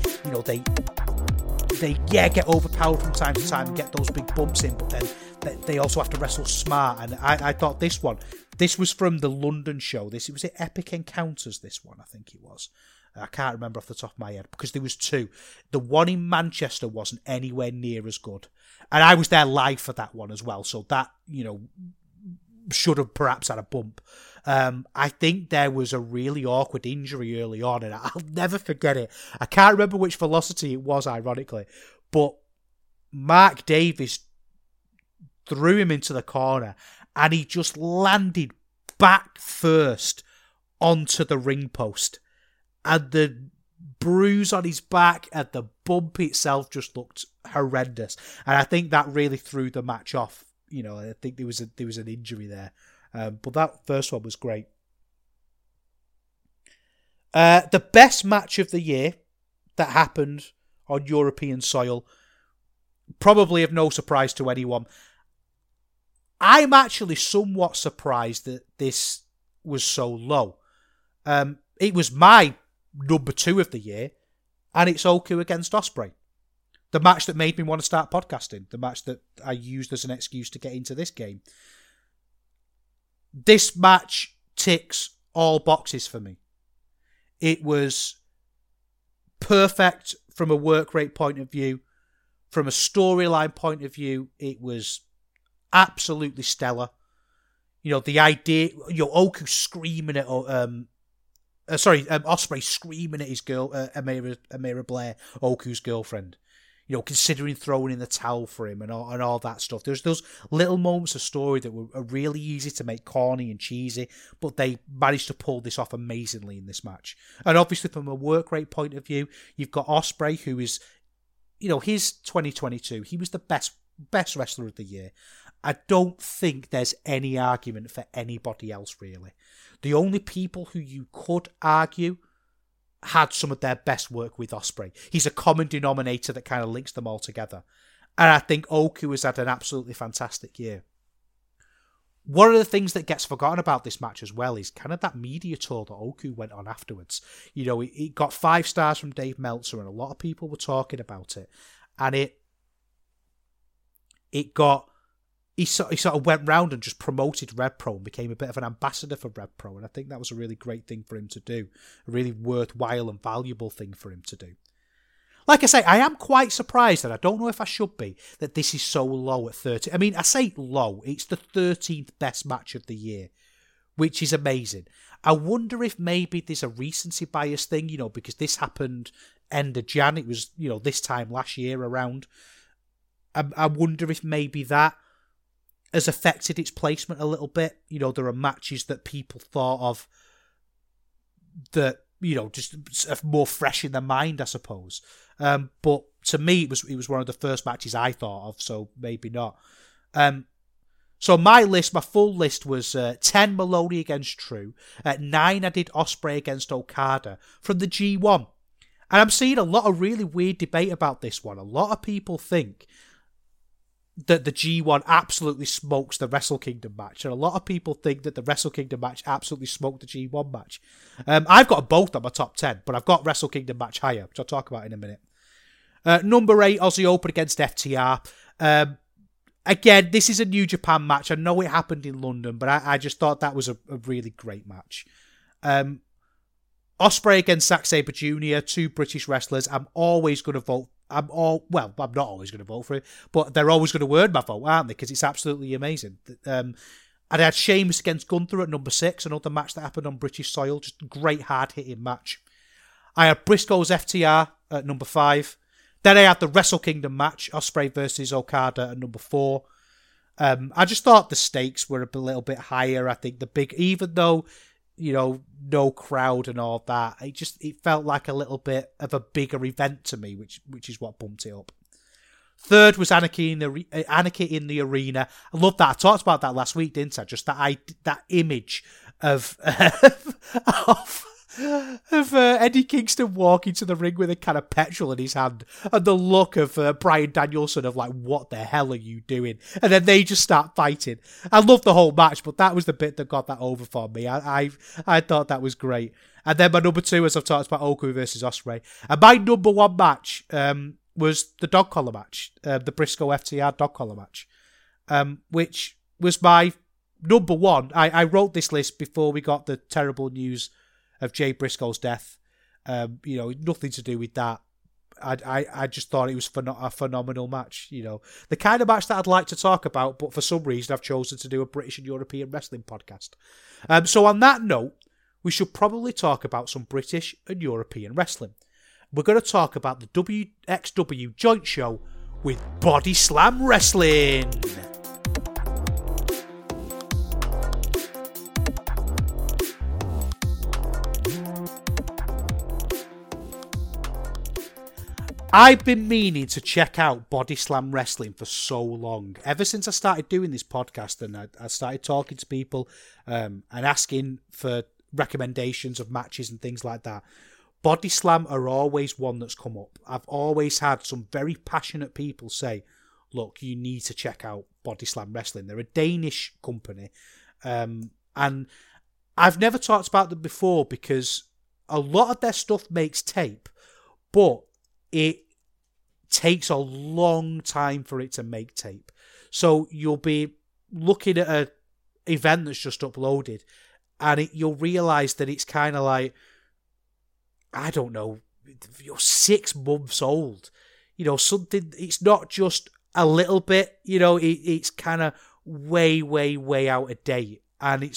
get overpowered from time to time and get those big bumps in, but then they also have to wrestle smart. And I thought this was from the London show. It was at Epic Encounters, this one, I think it was. I can't remember off the top of my head, because there was 2. The one in Manchester wasn't anywhere near as good. And I was there live for that one as well, so that, should have perhaps had a bump. I think there was a really awkward injury early on, and I'll never forget it. I can't remember which Velocity it was, ironically, but Mark Davis threw him into the corner, and he just landed back first onto the ring post. And the bruise on his back and the bump itself just looked horrendous. And I think that really threw the match off. I think there was an injury there. But that first one was great. The best match of the year that happened on European soil, probably of no surprise to anyone. I'm actually somewhat surprised that this was so low. It was my number 2 of the year, and it's Oku against Ospreay. The match that made me want to start podcasting. The match that I used as an excuse to get into this game. This match ticks all boxes for me. It was perfect from a work rate point of view. From a storyline point of view, it was absolutely stellar. The idea, Oku screaming at, Ospreay screaming at his girl, Amira Blair, Oku's girlfriend. Considering throwing in the towel for him and all that stuff. There's those little moments of story that are really easy to make corny and cheesy, but they managed to pull this off amazingly in this match. And obviously from a work rate point of view, you've got Ospreay, who is, his 2022, he was the best wrestler of the year. I don't think there's any argument for anybody else, really. The only people who you could argue had some of their best work with Ospreay. He's a common denominator that kind of links them all together. And I think Oku has had an absolutely fantastic year. One of the things that gets forgotten about this match as well is kind of that media tour that Oku went on afterwards. It got 5 stars from Dave Meltzer, and a lot of people were talking about it. And he sort of went round and just promoted Rev Pro and became a bit of an ambassador for Rev Pro. And I think that was a really great thing for him to do. A really worthwhile and valuable thing for him to do. Like I say, I am quite surprised, and I don't know if I should be, that this is so low at 30. I mean, I say low. It's the 13th best match of the year, which is amazing. I wonder if maybe there's a recency bias thing, because this happened end of Jan. It was, this time last year around. I wonder if maybe that has affected its placement a little bit. There are matches that people thought of that, just more fresh in their mind, I suppose. But to me, it was one of the first matches I thought of, so maybe not. So my full list was 10 Maloney against True. At 9, I did Ospreay against Okada from the G1. And I'm seeing a lot of really weird debate about this one. A lot of people think that the G1 absolutely smokes the Wrestle Kingdom match, and a lot of people think that the Wrestle Kingdom match absolutely smoked the G1 match. I've got both on my top 10, but I've got Wrestle Kingdom match higher, which I'll talk about in a minute. Number 8, Aussie Open against FTR. Again, this is a New Japan match. I know it happened in London, but I just thought that was a really great match. Ospreay against Zack Sabre Jr., 2 British wrestlers. I'm always going to vote. I'm not always going to vote for it, but they're always going to word my vote, aren't they? Because it's absolutely amazing. I had Sheamus against Gunther at number 6, another match that happened on British soil. Just a great, hard-hitting match. I had Briscoe's FTR at number 5. Then I had the Wrestle Kingdom match, Ospreay versus Okada at number 4. I just thought the stakes were a little bit higher. I think even though, no crowd and all that, it felt like a little bit of a bigger event to me, which is what bumped it up. 3rd was Anarchy in the Arena. I love that. I talked about that last week, didn't I? Just that image of Eddie Kingston walking to the ring with a can of petrol in his hand, and the look of Bryan Danielson of like, what the hell are you doing? And then they just start fighting. I love the whole match, but that was the bit that got that over for me. I thought that was great. And then my number 2, as I've talked about, Oku versus Ospreay. And my number 1 match was the dog collar match, the Briscoe FTR dog collar match, which was my number 1. I wrote this list before we got the terrible news of Jay Briscoe's death. Nothing to do with that. I just thought it was a phenomenal match. The kind of match that I'd like to talk about, but for some reason I've chosen to do a British and European wrestling podcast. So on that note, we should probably talk about some British and European wrestling. We're going to talk about the WXW joint show with Body Slam Wrestling. I've been meaning to check out Body Slam Wrestling for so long. Ever since I started doing this podcast and I started talking to people and asking for recommendations of matches and things like that, Body Slam are always one that's come up. I've always had some very passionate people say, look, you need to check out Body Slam Wrestling. They're a Danish company. And I've never talked about them before because a lot of their stuff makes tape, but takes a long time for it to make tape. So you'll be looking at an event that's just uploaded, and you'll realise that it's kind of like, I don't know, you're 6 months old. Something, it's not just a little bit, it's kind of way, way, way out of date. And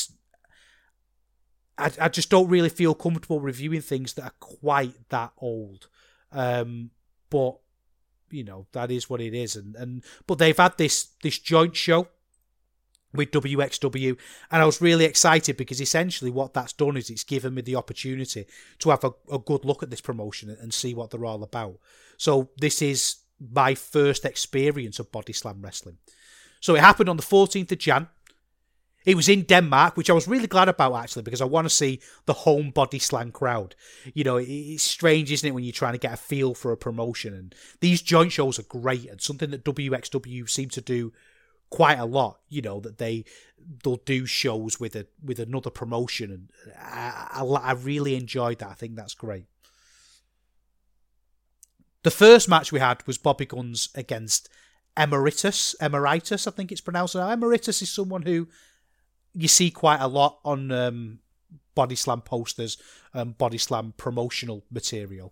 I just don't really feel comfortable reviewing things that are quite that old. But, that is what it is. But they've had this joint show with WXW, and I was really excited because essentially what that's done is it's given me the opportunity to have a good look at this promotion and see what they're all about. So this is my first experience of Body Slam wrestling. So it happened on the 14th of Jan. It was in Denmark, which I was really glad about, actually, because I want to see the home Body Slam crowd. It's strange, isn't it, when you're trying to get a feel for a promotion, and these joint shows are great, and something that WXW seem to do quite a lot, that they'll do shows with another promotion, and I really enjoyed that. I think that's great. The first match we had was Bobby Guns against Emeritus, I think it's pronounced. Now, Emeritus is someone who you see quite a lot on Body Slam posters, Body Slam promotional material.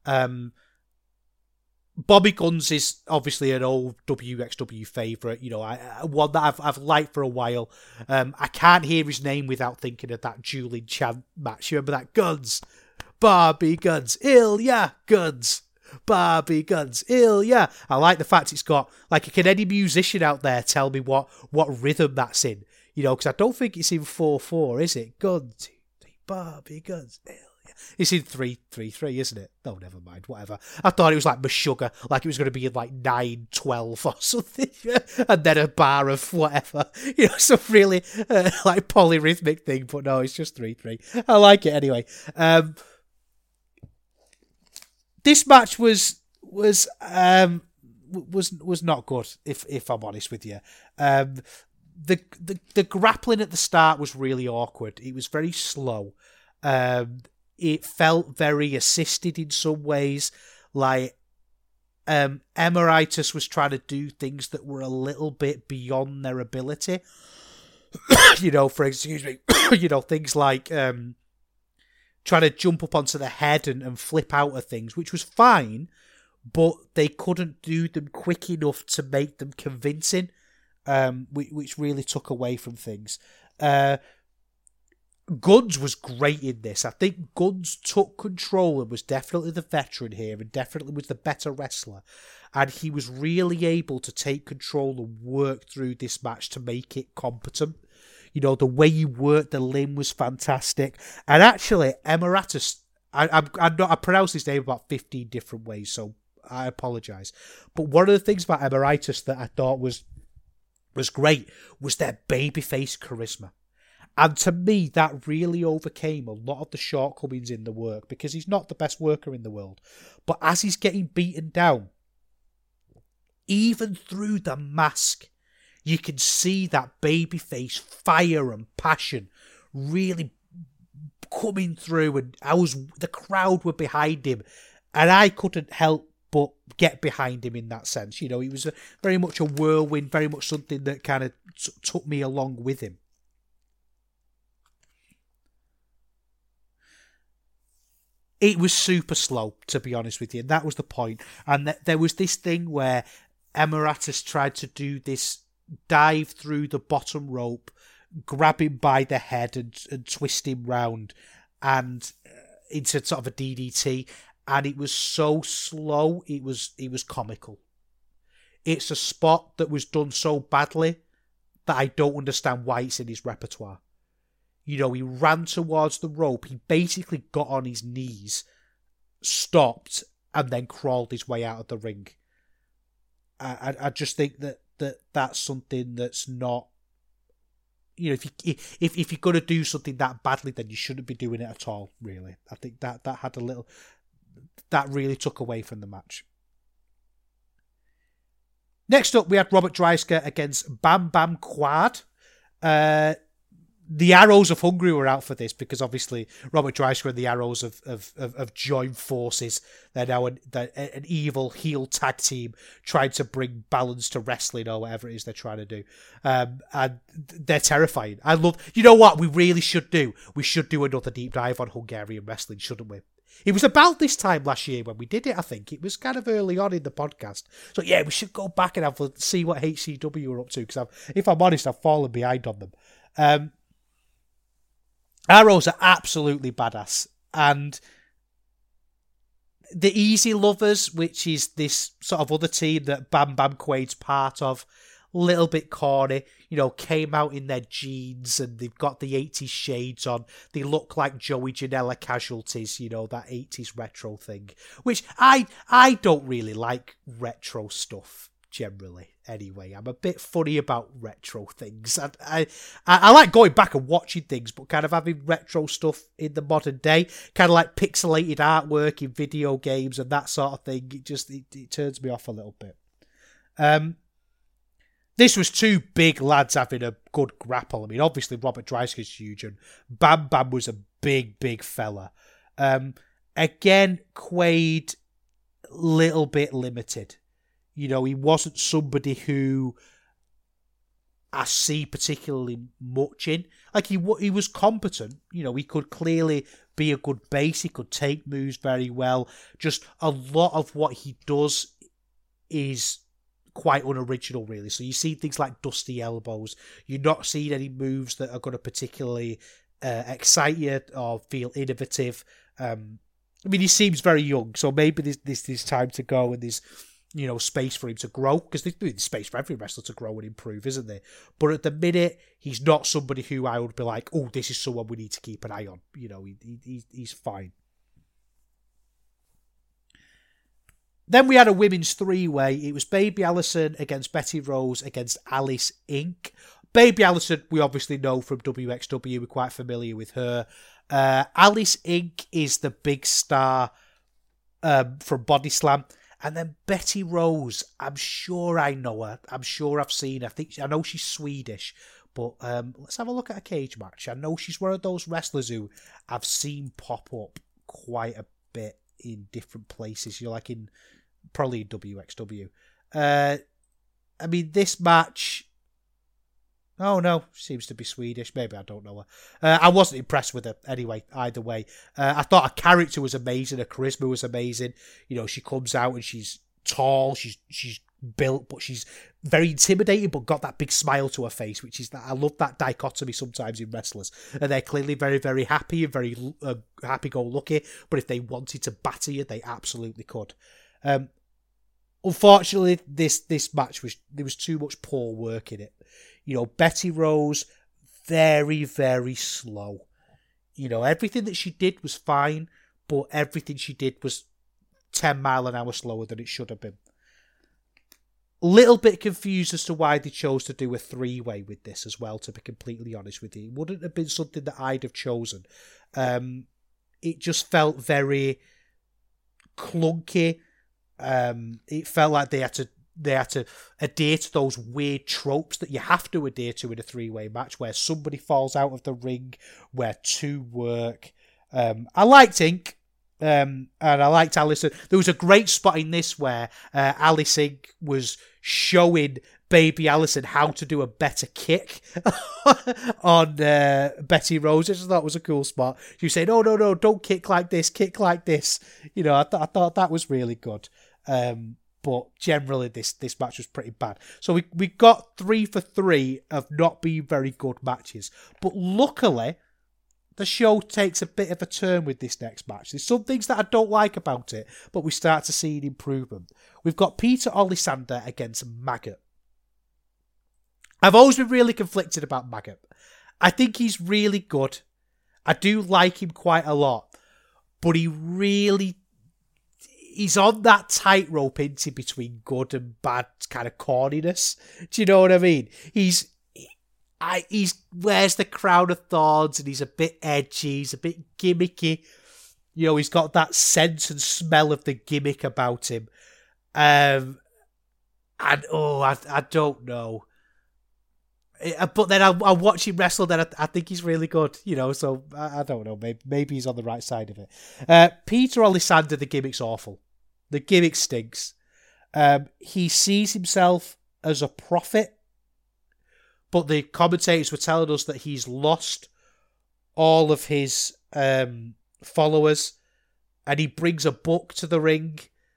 Bobby Guns is obviously an old WXW favourite, one that I've liked for a while. I can't hear his name without thinking of that Julian Chant match. You remember that? Guns, Bobby Guns, Ilya Guns, Bobby Guns, Ilya. I like the fact it's got, like, can any musician out there tell me what rhythm that's in? Because I don't think it's in 4/4, is it? Guns, Bobby Guns, Ilya. It's in 3/3, isn't it? No, never mind, whatever. I thought it was like Meshuggah, like it was going to be in like 9/12 or something, and then a bar of whatever, some really like polyrhythmic thing, but no, it's just 3/3. I like it anyway. This match was not good, if I'm honest with you. The grappling at the start was really awkward. It was very slow. It felt very assisted in some ways. Like Emeritus was trying to do things that were a little bit beyond their ability. Things like trying to jump up onto the head and flip out of things, which was fine, but they couldn't do them quick enough to make them convincing, which really took away from things. Guns was great in this. I think Guns took control and was definitely the veteran here and definitely was the better wrestler. And he was really able to take control and work through this match to make it competent. The way he worked the limb was fantastic. And actually, Emeritus, I pronounced his name about 15 different ways, so I apologise. But one of the things about Emeritus that I thought was great was their babyface charisma. And to me, that really overcame a lot of the shortcomings in the work, because he's not the best worker in the world. But as he's getting beaten down, even through the mask, you can see that babyface fire and passion really coming through, and the crowd were behind him, and I couldn't help but get behind him in that sense. He was very much a whirlwind, very much something that kind of took me along with him. It was super slow, to be honest with you, and that was the point. And there was this thing where Emeritus tried to do this dive through the bottom rope, grab him by the head and twist him round and into sort of a DDT, and it was so slow, it was comical. It's a spot that was done so badly that I don't understand why it's in his repertoire. He ran towards the rope. He basically got on his knees, stopped, and then crawled his way out of the ring. I just think that's something that's not... if you're going to do something that badly, then you shouldn't be doing it at all, really. I think that had a little... That really took away from the match. Next up, we had Robert Dreisker against Bam Bam Quad. the Arrows of Hungary were out for this because obviously Robert Dreisker and the Arrows of joined forces. They're now an evil heel tag team trying to bring balance to wrestling or whatever it is they're trying to do. And they're terrifying. I love, you know what we really should do? We should do another deep dive on Hungarian wrestling, shouldn't we? It was about this time last year when we did it, I think. It was kind of early on in the podcast. So, yeah, we should go back and see what HCW were up to, because if I'm honest, I've fallen behind on them. Arrows are absolutely badass. And the Easy Lovers, which is this sort of other team that Bam Bam Quaid's part of, little bit corny, came out in their jeans and they've got the 80s shades on. They look like Joey Janela casualties, that 80s retro thing, which I don't really like retro stuff generally. Anyway, I'm a bit funny about retro things. I like going back and watching things, but kind of having retro stuff in the modern day, kind of like pixelated artwork in video games and that sort of thing. It turns me off a little bit. This was two big lads having a good grapple. I mean, obviously Robert Dreisker's huge and Bam Bam was a big, big fella. Again, Quaid, little bit limited. He wasn't somebody who I see particularly much in. Like, he was competent. He could clearly be a good base. He could take moves very well. Just a lot of what he does is quite unoriginal, really. So you see things like dusty elbows. You're not seeing any moves that are going to particularly excite you or feel innovative. I mean, he seems very young, so maybe there's time to go and there's space for him to grow, because there's space for every wrestler to grow and improve, isn't there? But at the minute, he's not somebody who I would be like, oh, this is someone we need to keep an eye on. He's fine. Then we had a women's three-way. It was Baby Allison against Betty Rose against Alice Inc. Baby Allison, we obviously know from WXW. We're quite familiar with her. Alice Inc. is the big star from Body Slam. And then Betty Rose, I'm sure I know her. I'm sure I've seen her. I know she's Swedish. But let's have a look at a cage match. I know she's one of those wrestlers who I've seen pop up quite a bit in different places. Like probably in WXW. I mean, this match... Oh, no, seems to be Swedish. Maybe I don't know her. I wasn't impressed with her anyway, either way. I thought her character was amazing. Her charisma was amazing. She comes out and she's tall. She's built, but she's very intimidating, but got that big smile to her face, which is that I love that dichotomy sometimes in wrestlers. And they're clearly very, very happy and very happy-go-lucky. But if they wanted to batter you, they absolutely could. Unfortunately, this match there was too much poor work in it. Betty Rose, very, very slow. Everything that she did was fine, but everything she did was 10 mile an hour slower than it should have been. Little bit confused as to why they chose to do a three-way with this as well, to be completely honest with you. It wouldn't have been something that I'd have chosen. It just felt very clunky. It felt like they had to adhere to those weird tropes that you have to adhere to in a three-way match, where somebody falls out of the ring, where two work. I liked Inc. And I liked Alice. There was a great spot in this where Alice Inc. was showing Baby Allison how to do a better kick on Betty Rose. I just thought it was a cool spot. She was saying, "Oh, no, don't kick like this, kick like this." I thought that was really good. But generally, this match was pretty bad. So we got 3 for 3 of not being very good matches. But luckily, the show takes a bit of a turn with this next match. There's some things that I don't like about it, but we start to see an improvement. We've got Peter Olisander against Maggot. I've always been really conflicted about Maggot. I think he's really good. I do like him quite a lot. But he's on that tightrope into between good and bad kind of corniness. Do you know what I mean? He wears the crown of thorns and he's a bit edgy, he's a bit gimmicky. He's got that sense and smell of the gimmick about him. I don't know. But then I'll watch him wrestle, then I think he's really good, you know, so I don't know, maybe he's on the right side of it. Peter Alexander, the gimmick's awful. The gimmick stinks. He sees himself as a prophet, but the commentators were telling us that he's lost all of his followers, and he brings a book to the ring.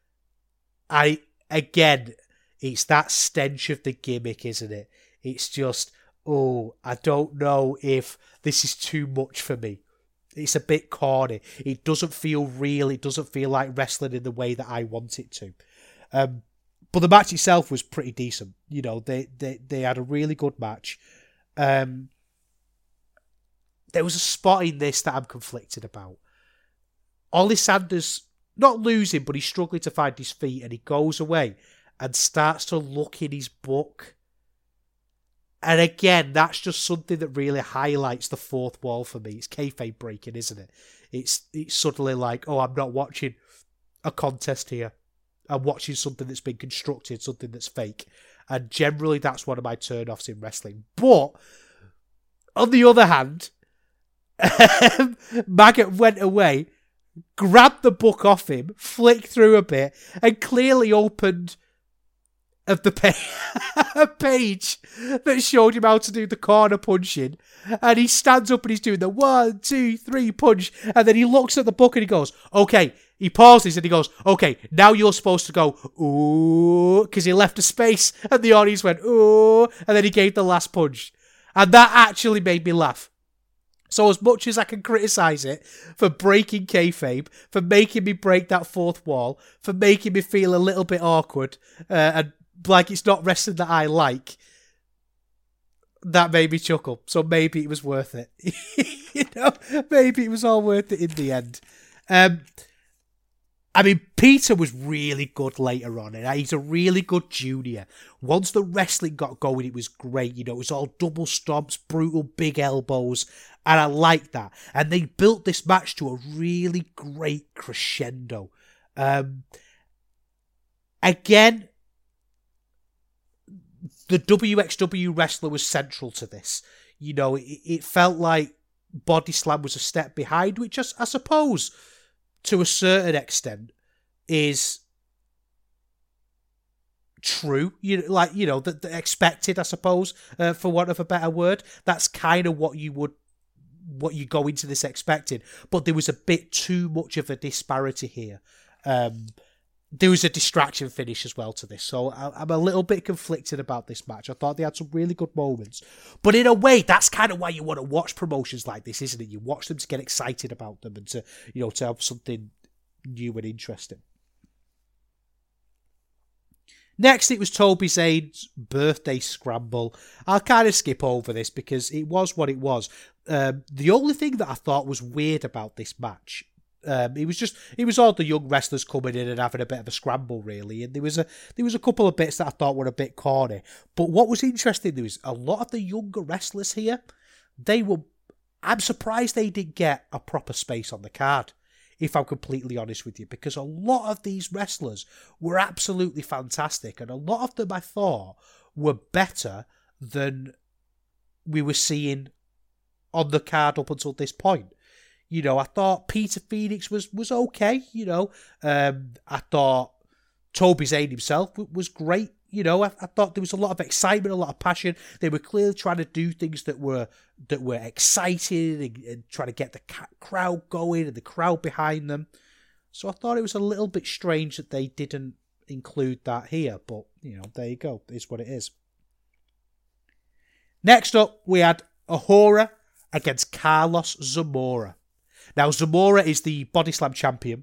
Again, it's that stench of the gimmick, isn't it? It's just, I don't know if this is too much for me. It's a bit corny. It doesn't feel real. It doesn't feel like wrestling in the way that I want it to. But the match itself was pretty decent. You know, they had a really good match. There was a spot in this that I'm conflicted about. Ollie Sanders, not losing, but he's struggling to find his feet, and he goes away and starts to look in his book. And again, that's just something that really highlights the fourth wall for me. It's kayfabe breaking, isn't it? It's suddenly like, I'm not watching a contest here. I'm watching something that's been constructed, something that's fake. And generally, that's one of my turn-offs in wrestling. But, on the other hand, Maggot went away, grabbed the book off him, flicked through a bit, and clearly opened of the a page that showed him how to do the corner punching, and he stands up and he's doing the 1, 2, 3 punch, and then he looks at the book and he goes, okay, he pauses and he goes, okay, now you're supposed to go, ooh, because he left a space, and the audience went, ooh, and then he gave the last punch, and that actually made me laugh. So as much as I can criticise it for breaking kayfabe, for making me break that fourth wall, for making me feel a little bit awkward, and like it's not wrestling that I like, that made me chuckle. So maybe it was worth it. You know, maybe it was all worth it in the end. I mean, Peter was really good later on, and he's a really good junior. Once the wrestling got going, it was great. You know, it was all double stomps, brutal big elbows, and I liked that. And they built this match to a really great crescendo. Again, the WXW wrestler was central to this. You know, it felt like Body Slam was a step behind, which I suppose, to a certain extent, is true. The expected, I suppose, for want of a better word. That's kind of what you go into this expecting. But there was a bit too much of a disparity here. There was a distraction finish as well to this, so I'm a little bit conflicted about this match. I thought they had some really good moments, but in a way, that's kind of why you want to watch promotions like this, isn't it? You watch them to get excited about them and to have something new and interesting. Next, it was Toby Zane's birthday scramble. I'll kind of skip over this because it was what it was. The only thing that I thought was weird about this match, it was all the young wrestlers coming in and having a bit of a scramble, really. And there was a couple of bits that I thought were a bit corny. But what was interesting, there was a lot of the younger wrestlers here. I'm surprised they didn't get a proper space on the card, if I'm completely honest with you, because a lot of these wrestlers were absolutely fantastic, and a lot of them I thought were better than we were seeing on the card up until this point. You know, I thought Peter Phoenix was okay, you know. I thought Toby Zane himself was great, you know. I thought there was a lot of excitement, a lot of passion. They were clearly trying to do things that were exciting and trying to get the crowd going and the crowd behind them. So I thought it was a little bit strange that they didn't include that here. But, you know, there you go. It's what it is. Next up, we had Ahura against Carlos Zamora. Now, Zamora is the Body Slam champion.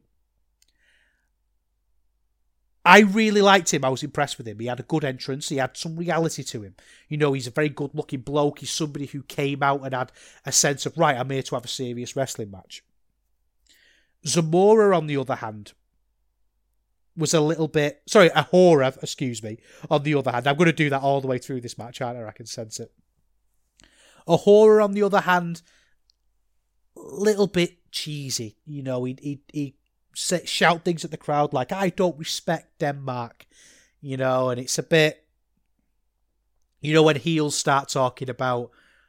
I really liked him. I was impressed with him. He had a good entrance. He had some reality to him. You know, he's a very good-looking bloke. He's somebody who came out and had a sense of, right, I'm here to have a serious wrestling match. Zamora, on the other hand, was a little bit... Sorry, Ahura, excuse me, on the other hand. I'm going to do that all the way through this match, aren't I? I can sense it. Ahura, on the other hand, little bit cheesy. You know, he'd shout things at the crowd like, I don't respect Denmark, you know, and it's a bit, You know, when heels start talking about,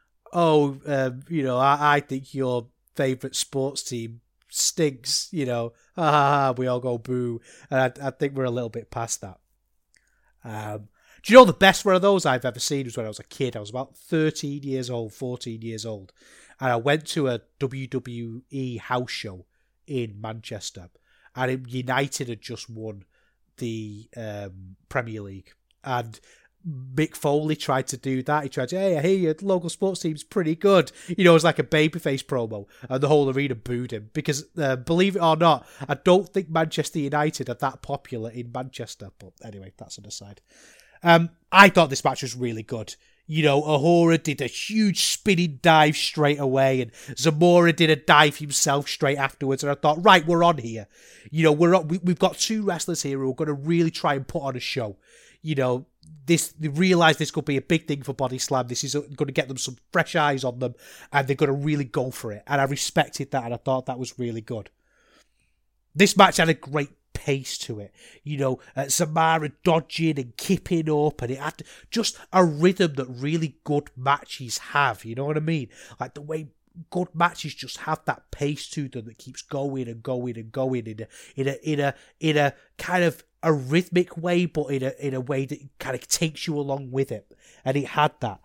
I think your favourite sports team stinks, we all go boo. And I think we're a little bit past that. Do you know the best one of those I've ever seen was when I was a kid? I was about 14 years old. And I went to a WWE house show in Manchester. And United had just won the Premier League. And Mick Foley tried to do that. He tried to, hey, I hear your local sports team's pretty good. It was like a babyface promo. And the whole arena booed him. Because, believe it or not, I don't think Manchester United are that popular in Manchester. But anyway, that's an aside. I thought this match was really good. Ahura did a huge spinning dive straight away, and Zamora did a dive himself straight afterwards. And I thought, right, we're on here. We've got two wrestlers here who are going to really try and put on a show. They realise this could be a big thing for Body Slam. This is going to get them some fresh eyes on them, and they're going to really go for it. And I respected that, and I thought that was really good. This match had a great pace to it. Samara dodging and kipping up, and it had just a rhythm that really good matches have. You know what I mean? Like the way good matches just have that pace to them that keeps going and going and going in a kind of a rhythmic way, but in a way that kind of takes you along with it. And it had that.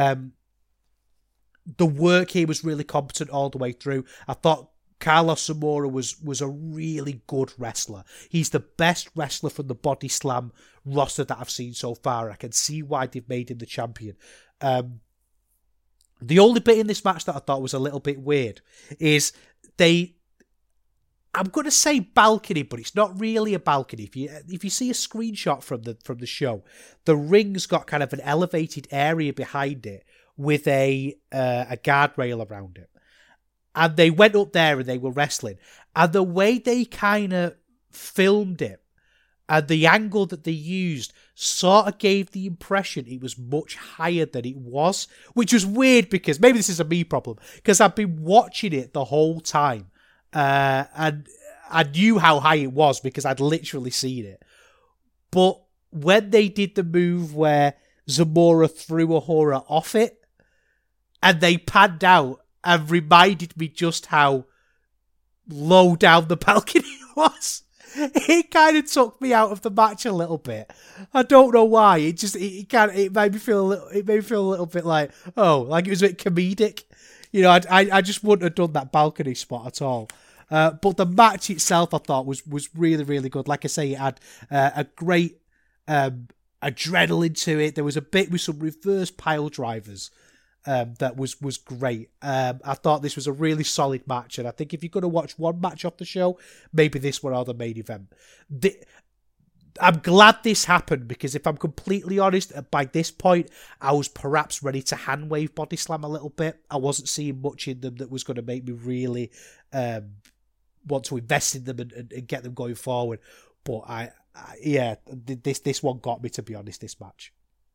The work here was really competent all the way through. I thought Carlos Zamora was a really good wrestler. He's the best wrestler from the Body Slam roster that I've seen so far. I can see why they've made him the champion. The only bit in this match that I thought was a little bit weird is I'm going to say balcony, but it's not really a balcony. If you see a screenshot from the show, the ring's got kind of an elevated area behind it with a guardrail around it. And they went up there and they were wrestling. And the way they kind of filmed it and the angle that they used sort of gave the impression it was much higher than it was, which was weird because maybe this is a me problem, because I've been watching it the whole time. And I knew how high it was because I'd literally seen it. But when they did the move where Zamora threw Ahura off it and they panned out and reminded me just how low down the balcony was, it kind of took me out of the match a little bit. I don't know why. It made me feel a little bit like, like it was a bit comedic. I just wouldn't have done that balcony spot at all. But the match itself, I thought, was really, really good. Like I say, it had a great adrenaline to it. There was a bit with some reverse pile drivers that was great. I thought this was a really solid match, and I think if you're going to watch one match off the show, maybe this one or the main event. I'm glad this happened because if I'm completely honest, by this point, I was perhaps ready to hand wave Body Slam a little bit. I wasn't seeing much in them that was going to make me really want to invest in them and get them going forward. But this one got me, to be honest, this match.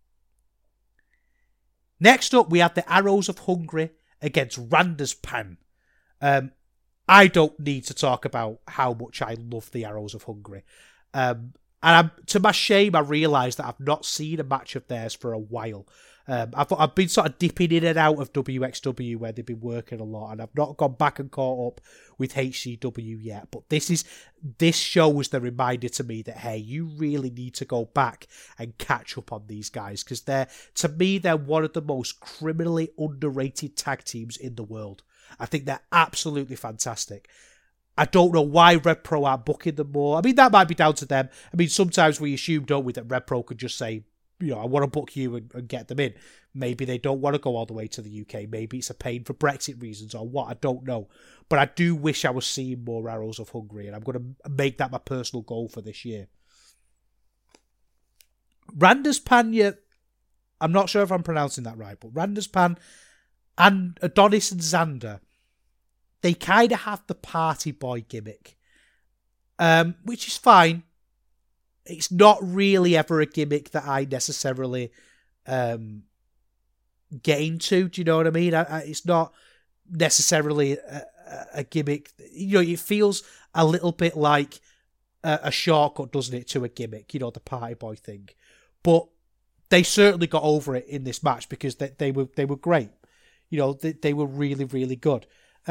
Next up, we had the Arrows of Hungary against Randespan. I don't need to talk about how much I love the Arrows of Hungary. And to my shame, I realised that I've not seen a match of theirs for a while. I've been sort of dipping in and out of WXW where they've been working a lot, and I've not gone back and caught up with HCW yet. But this show was the reminder to me that, hey, you really need to go back and catch up on these guys, because to me, they're one of the most criminally underrated tag teams in the world. I think they're absolutely fantastic. I don't know why Red Pro are booking them more. I mean, that might be down to them. I mean, sometimes we assume, don't we, that Red Pro could just say, I want to book you and get them in. Maybe they don't want to go all the way to the UK. Maybe it's a pain for Brexit reasons or what. I don't know. But I do wish I was seeing more Arrows of Hungary, and I'm going to make that my personal goal for this year. Randespan, I'm not sure if I'm pronouncing that right, but Randespan and Adonis and Xander, they kind of have the party boy gimmick, which is fine. It's not really ever a gimmick that I necessarily get into. Do you know what I mean? It's not necessarily a gimmick. It feels a little bit like a shortcut, doesn't it, to a gimmick, the party boy thing. But they certainly got over it in this match because they were great. You know, they were really, really good.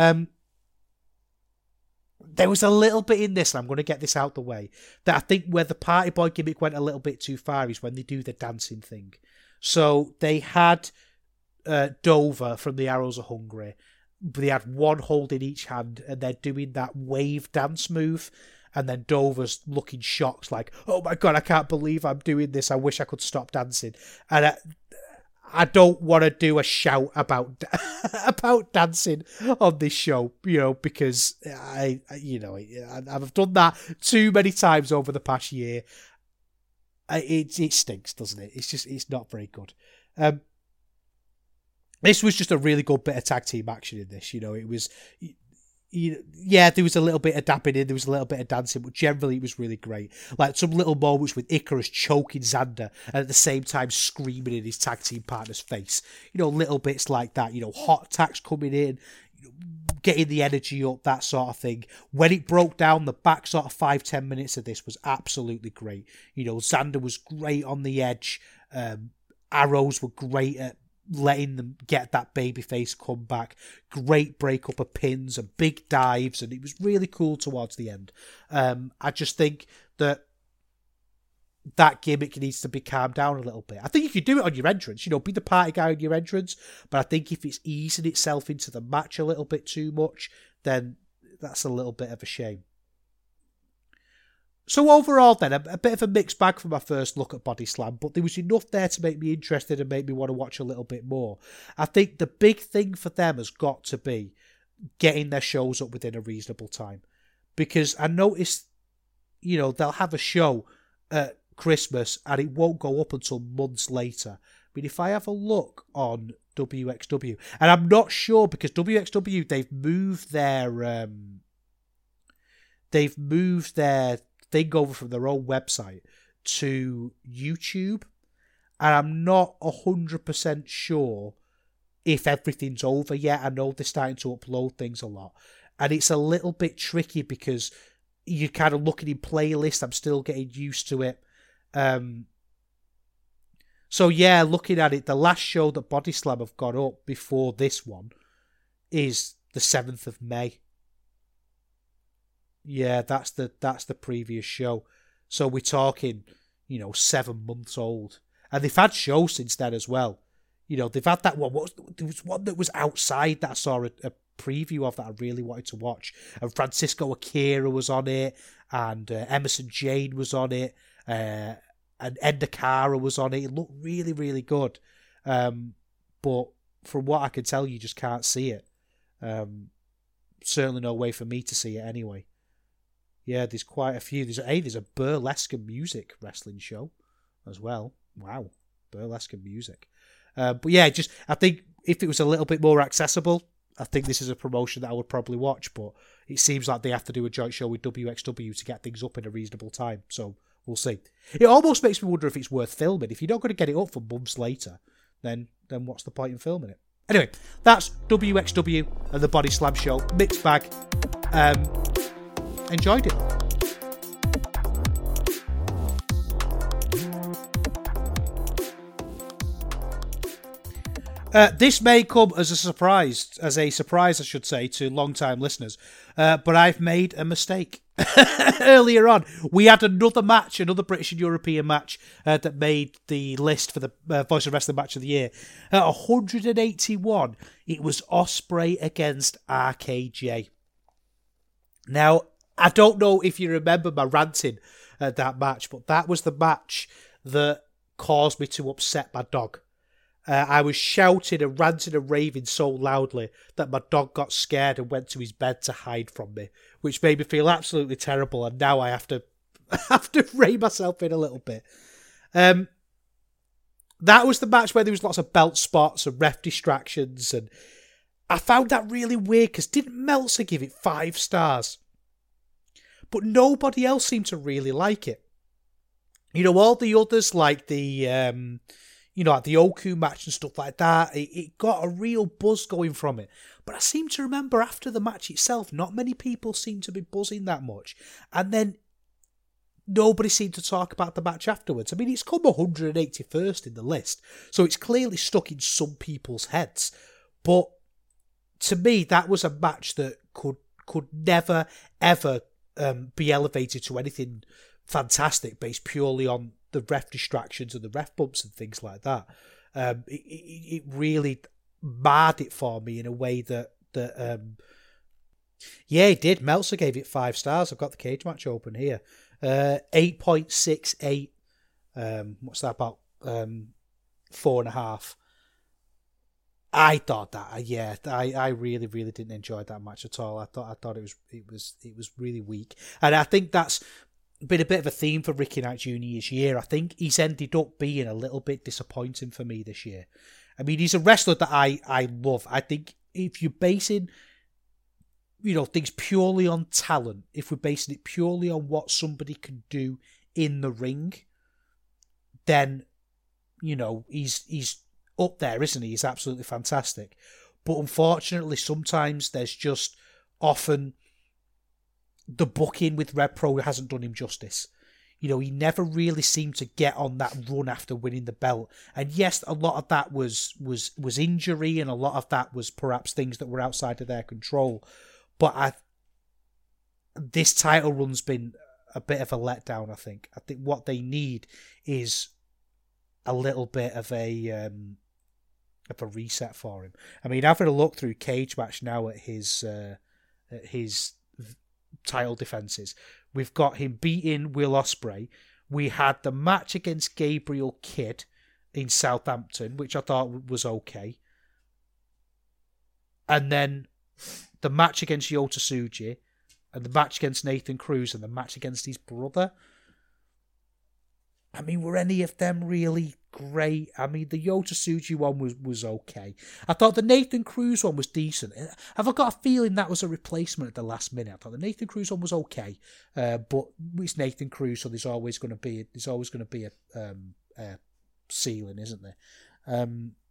There was a little bit in this, and I'm going to get this out the way, that I think where the Party Boy gimmick went a little bit too far is when they do the dancing thing. So they had Dover from the Arrows of Hungary. They had one hold in each hand, and they're doing that wave dance move. And then Dover's looking shocked, like, "Oh my God, I can't believe I'm doing this. I wish I could stop dancing." And I don't want to do a shout about dancing on this show, you know, because I've done that too many times over the past year. It stinks, doesn't it? It's not very good. This was just a really good bit of tag team action in this. You know, it was. Yeah, there was a little bit of dapping in, there was a little bit of dancing, but generally it was really great. Like some little moments with Icarus choking Xander and at the same time screaming in his tag team partner's face. You know, little bits like that. You know, hot attacks coming in, getting the energy up, that sort of thing. When it broke down, the back sort of 5-10 minutes of this was absolutely great. You know, Xander was great on the edge. Arrows were great at letting them get that babyface comeback. Great breakup of pins and big dives, and it was really cool towards the end. I just think that gimmick needs to be calmed down a little bit. I think you could do it on your entrance, you know, be the party guy on your entrance, but I think if it's easing itself into the match a little bit too much, then that's a little bit of a shame. So overall then, a bit of a mixed bag for my first look at Body Slam, but there was enough there to make me interested and make me want to watch a little bit more. I think the big thing for them has got to be getting their shows up within a reasonable time. Because I noticed, you know, they'll have a show at Christmas and it won't go up until months later. I mean, if I have a look on WXW, and I'm not sure because WXW, they've moved their thing over from their own website to YouTube, and I'm not 100% sure if everything's over yet. I know they're starting to upload things a lot, and it's a little bit tricky because you're kind of looking in playlists. I'm still getting used to it. So yeah, looking at it, the last show that Body Slam have got up before this one is the 7th of May. Yeah, that's the previous show. So we're talking, you know, 7 months old. And they've had shows since then as well. You know, they've had that one. There was one that was outside that I saw a preview of that I really wanted to watch. And Francisco Akira was on it. And Emerson Jane was on it. And Endakara was on it. It looked really, really good. But from what I can tell, you just can't see it. Certainly no way for me to see it anyway. Yeah, there's quite a few. There's a burlesque and music wrestling show as well. Wow, burlesque and music. But yeah, I think if it was a little bit more accessible, I think this is a promotion that I would probably watch. But it seems like they have to do a joint show with WXW to get things up in a reasonable time. So we'll see. It almost makes me wonder if it's worth filming. If you're not going to get it up for months later, then what's the point in filming it? Anyway, that's WXW and the Body Slam show. Mixed bag. Enjoyed it. This may come as a surprise, I should say, to long-time listeners. But I've made a mistake. Earlier on, we had another British and European match that made the list for the Voice of Wrestling Match of the Year. At 181, it was Ospreay against RKJ. Now, I don't know if you remember my ranting at that match, but that was the match that caused me to upset my dog. I was shouting and ranting and raving so loudly that my dog got scared and went to his bed to hide from me, which made me feel absolutely terrible, and now I have to rein myself in a little bit. That was the match where there was lots of belt spots and ref distractions, and I found that really weird because didn't Meltzer give it 5 stars? But nobody else seemed to really like it. You know, all the others, like the Oku match and stuff like that, it got a real buzz going from it. But I seem to remember after the match itself, not many people seemed to be buzzing that much. And then nobody seemed to talk about the match afterwards. I mean, it's come 181st in the list, so it's clearly stuck in some people's heads. But to me, that was a match that could never, ever be elevated to anything fantastic based purely on the ref distractions and the ref bumps and things like that. It really marred it for me in a way that yeah, it did. Meltzer gave it 5 stars. I've got the cage match open here. 8.68. What's that, about 4.5? I thought that, yeah, I really, really didn't enjoy that match at all. I thought it was really weak, and I think that's been a bit of a theme for Ricky Knight Jr. this year. I think he's ended up being a little bit disappointing for me this year. I mean, he's a wrestler that I love. I think if you're basing, things purely on talent, if we're basing it purely on what somebody can do in the ring, then, he's up there, isn't he? He's absolutely fantastic. But unfortunately, sometimes there's just often the booking with Red Pro hasn't done him justice. He never really seemed to get on that run after winning the belt. And yes, a lot of that was injury, and a lot of that was perhaps things that were outside of their control. But this title run's been a bit of a letdown, I think. I think what they need is a little bit of a reset for him. I mean, having a look through Cage Match now at his title defenses, we've got him beating Will Ospreay. We had the match against Gabriel Kidd in Southampton, which I thought was okay. And then the match against Yota Tsuji, and the match against Nathan Cruz, and the match against his brother. I mean, were any of them really great? I mean, the Yota Tsuji one was okay. I thought the Nathan Cruz one was decent. Have I got a feeling that was a replacement at the last minute? I thought the Nathan Cruz one was okay, but it's Nathan Cruz, so there's always going to be a ceiling, isn't there?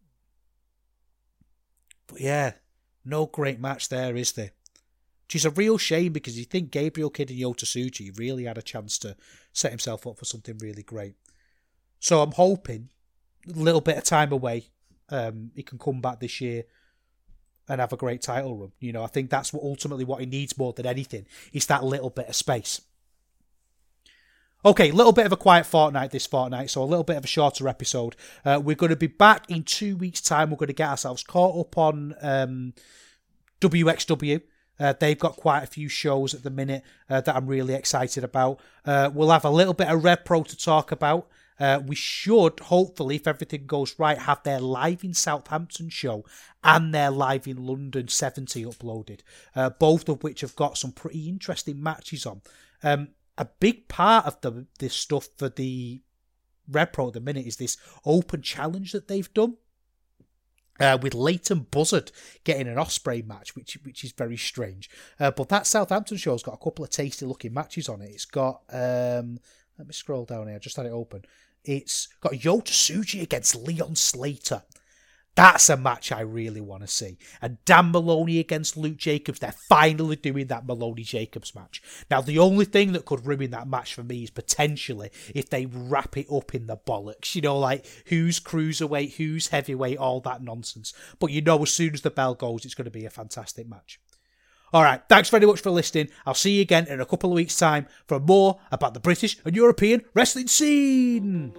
But yeah, no great match there, is there? Which is a real shame, because you think Gabriel Kidd and Yota Tsuji really had a chance to set himself up for something really great. So I'm hoping a little bit of time away, he can come back this year and have a great title run. I think that's ultimately what he needs more than anything, is that little bit of space. Okay, a little bit of a quiet fortnight this fortnight, so a little bit of a shorter episode. We're going to be back in 2 weeks' time. We're going to get ourselves caught up on WXW. They've got quite a few shows at the minute that I'm really excited about. We'll have a little bit of Red Pro to talk about. We should, hopefully, if everything goes right, have their Live in Southampton show and their Live in London 70 uploaded, both of which have got some pretty interesting matches on. A big part of this stuff for the Red Pro at the minute is this open challenge that they've done. With Leighton Buzzard getting an Ospreay match, which is very strange. But that Southampton show's got a couple of tasty looking matches on it. It's got, let me scroll down here, I just had it open. It's got Yota Tsuji against Leon Slater. That's a match I really want to see. And Dan Maloney against Luke Jacobs. They're finally doing that Maloney-Jacobs match. Now, the only thing that could ruin that match for me is potentially if they wrap it up in the bollocks. Like who's cruiserweight, who's heavyweight, all that nonsense. But as soon as the bell goes, it's going to be a fantastic match. All right, thanks very much for listening. I'll see you again in a couple of weeks' time for more about the British and European wrestling scene.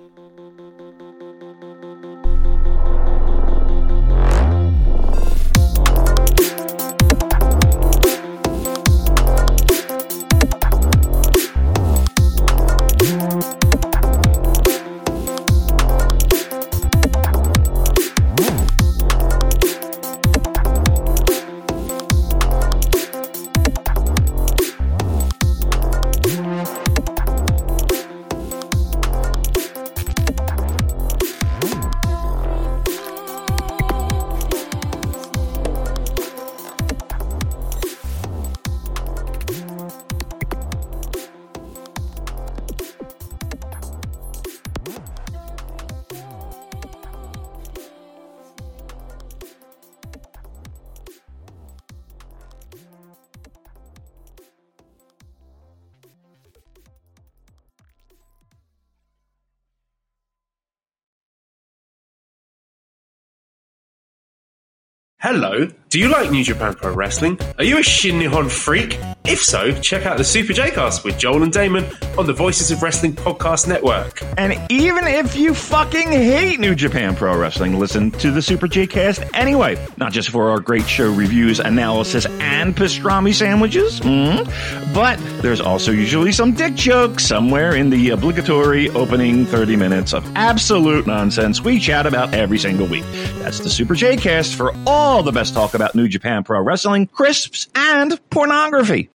Hello, do you like New Japan Pro Wrestling? Are you a Shin Nihon freak? If so, check out the Super J-Cast with Joel and Damon on the Voices of Wrestling Podcast Network. And even if you fucking hate New Japan Pro Wrestling, listen to the Super J-Cast anyway. Not just for our great show reviews, analysis, and pastrami sandwiches, but there's also usually some dick jokes somewhere in the obligatory opening 30 minutes of absolute nonsense we chat about every single week. That's the Super J-Cast for all the best talk about New Japan Pro Wrestling, crisps, and pornography.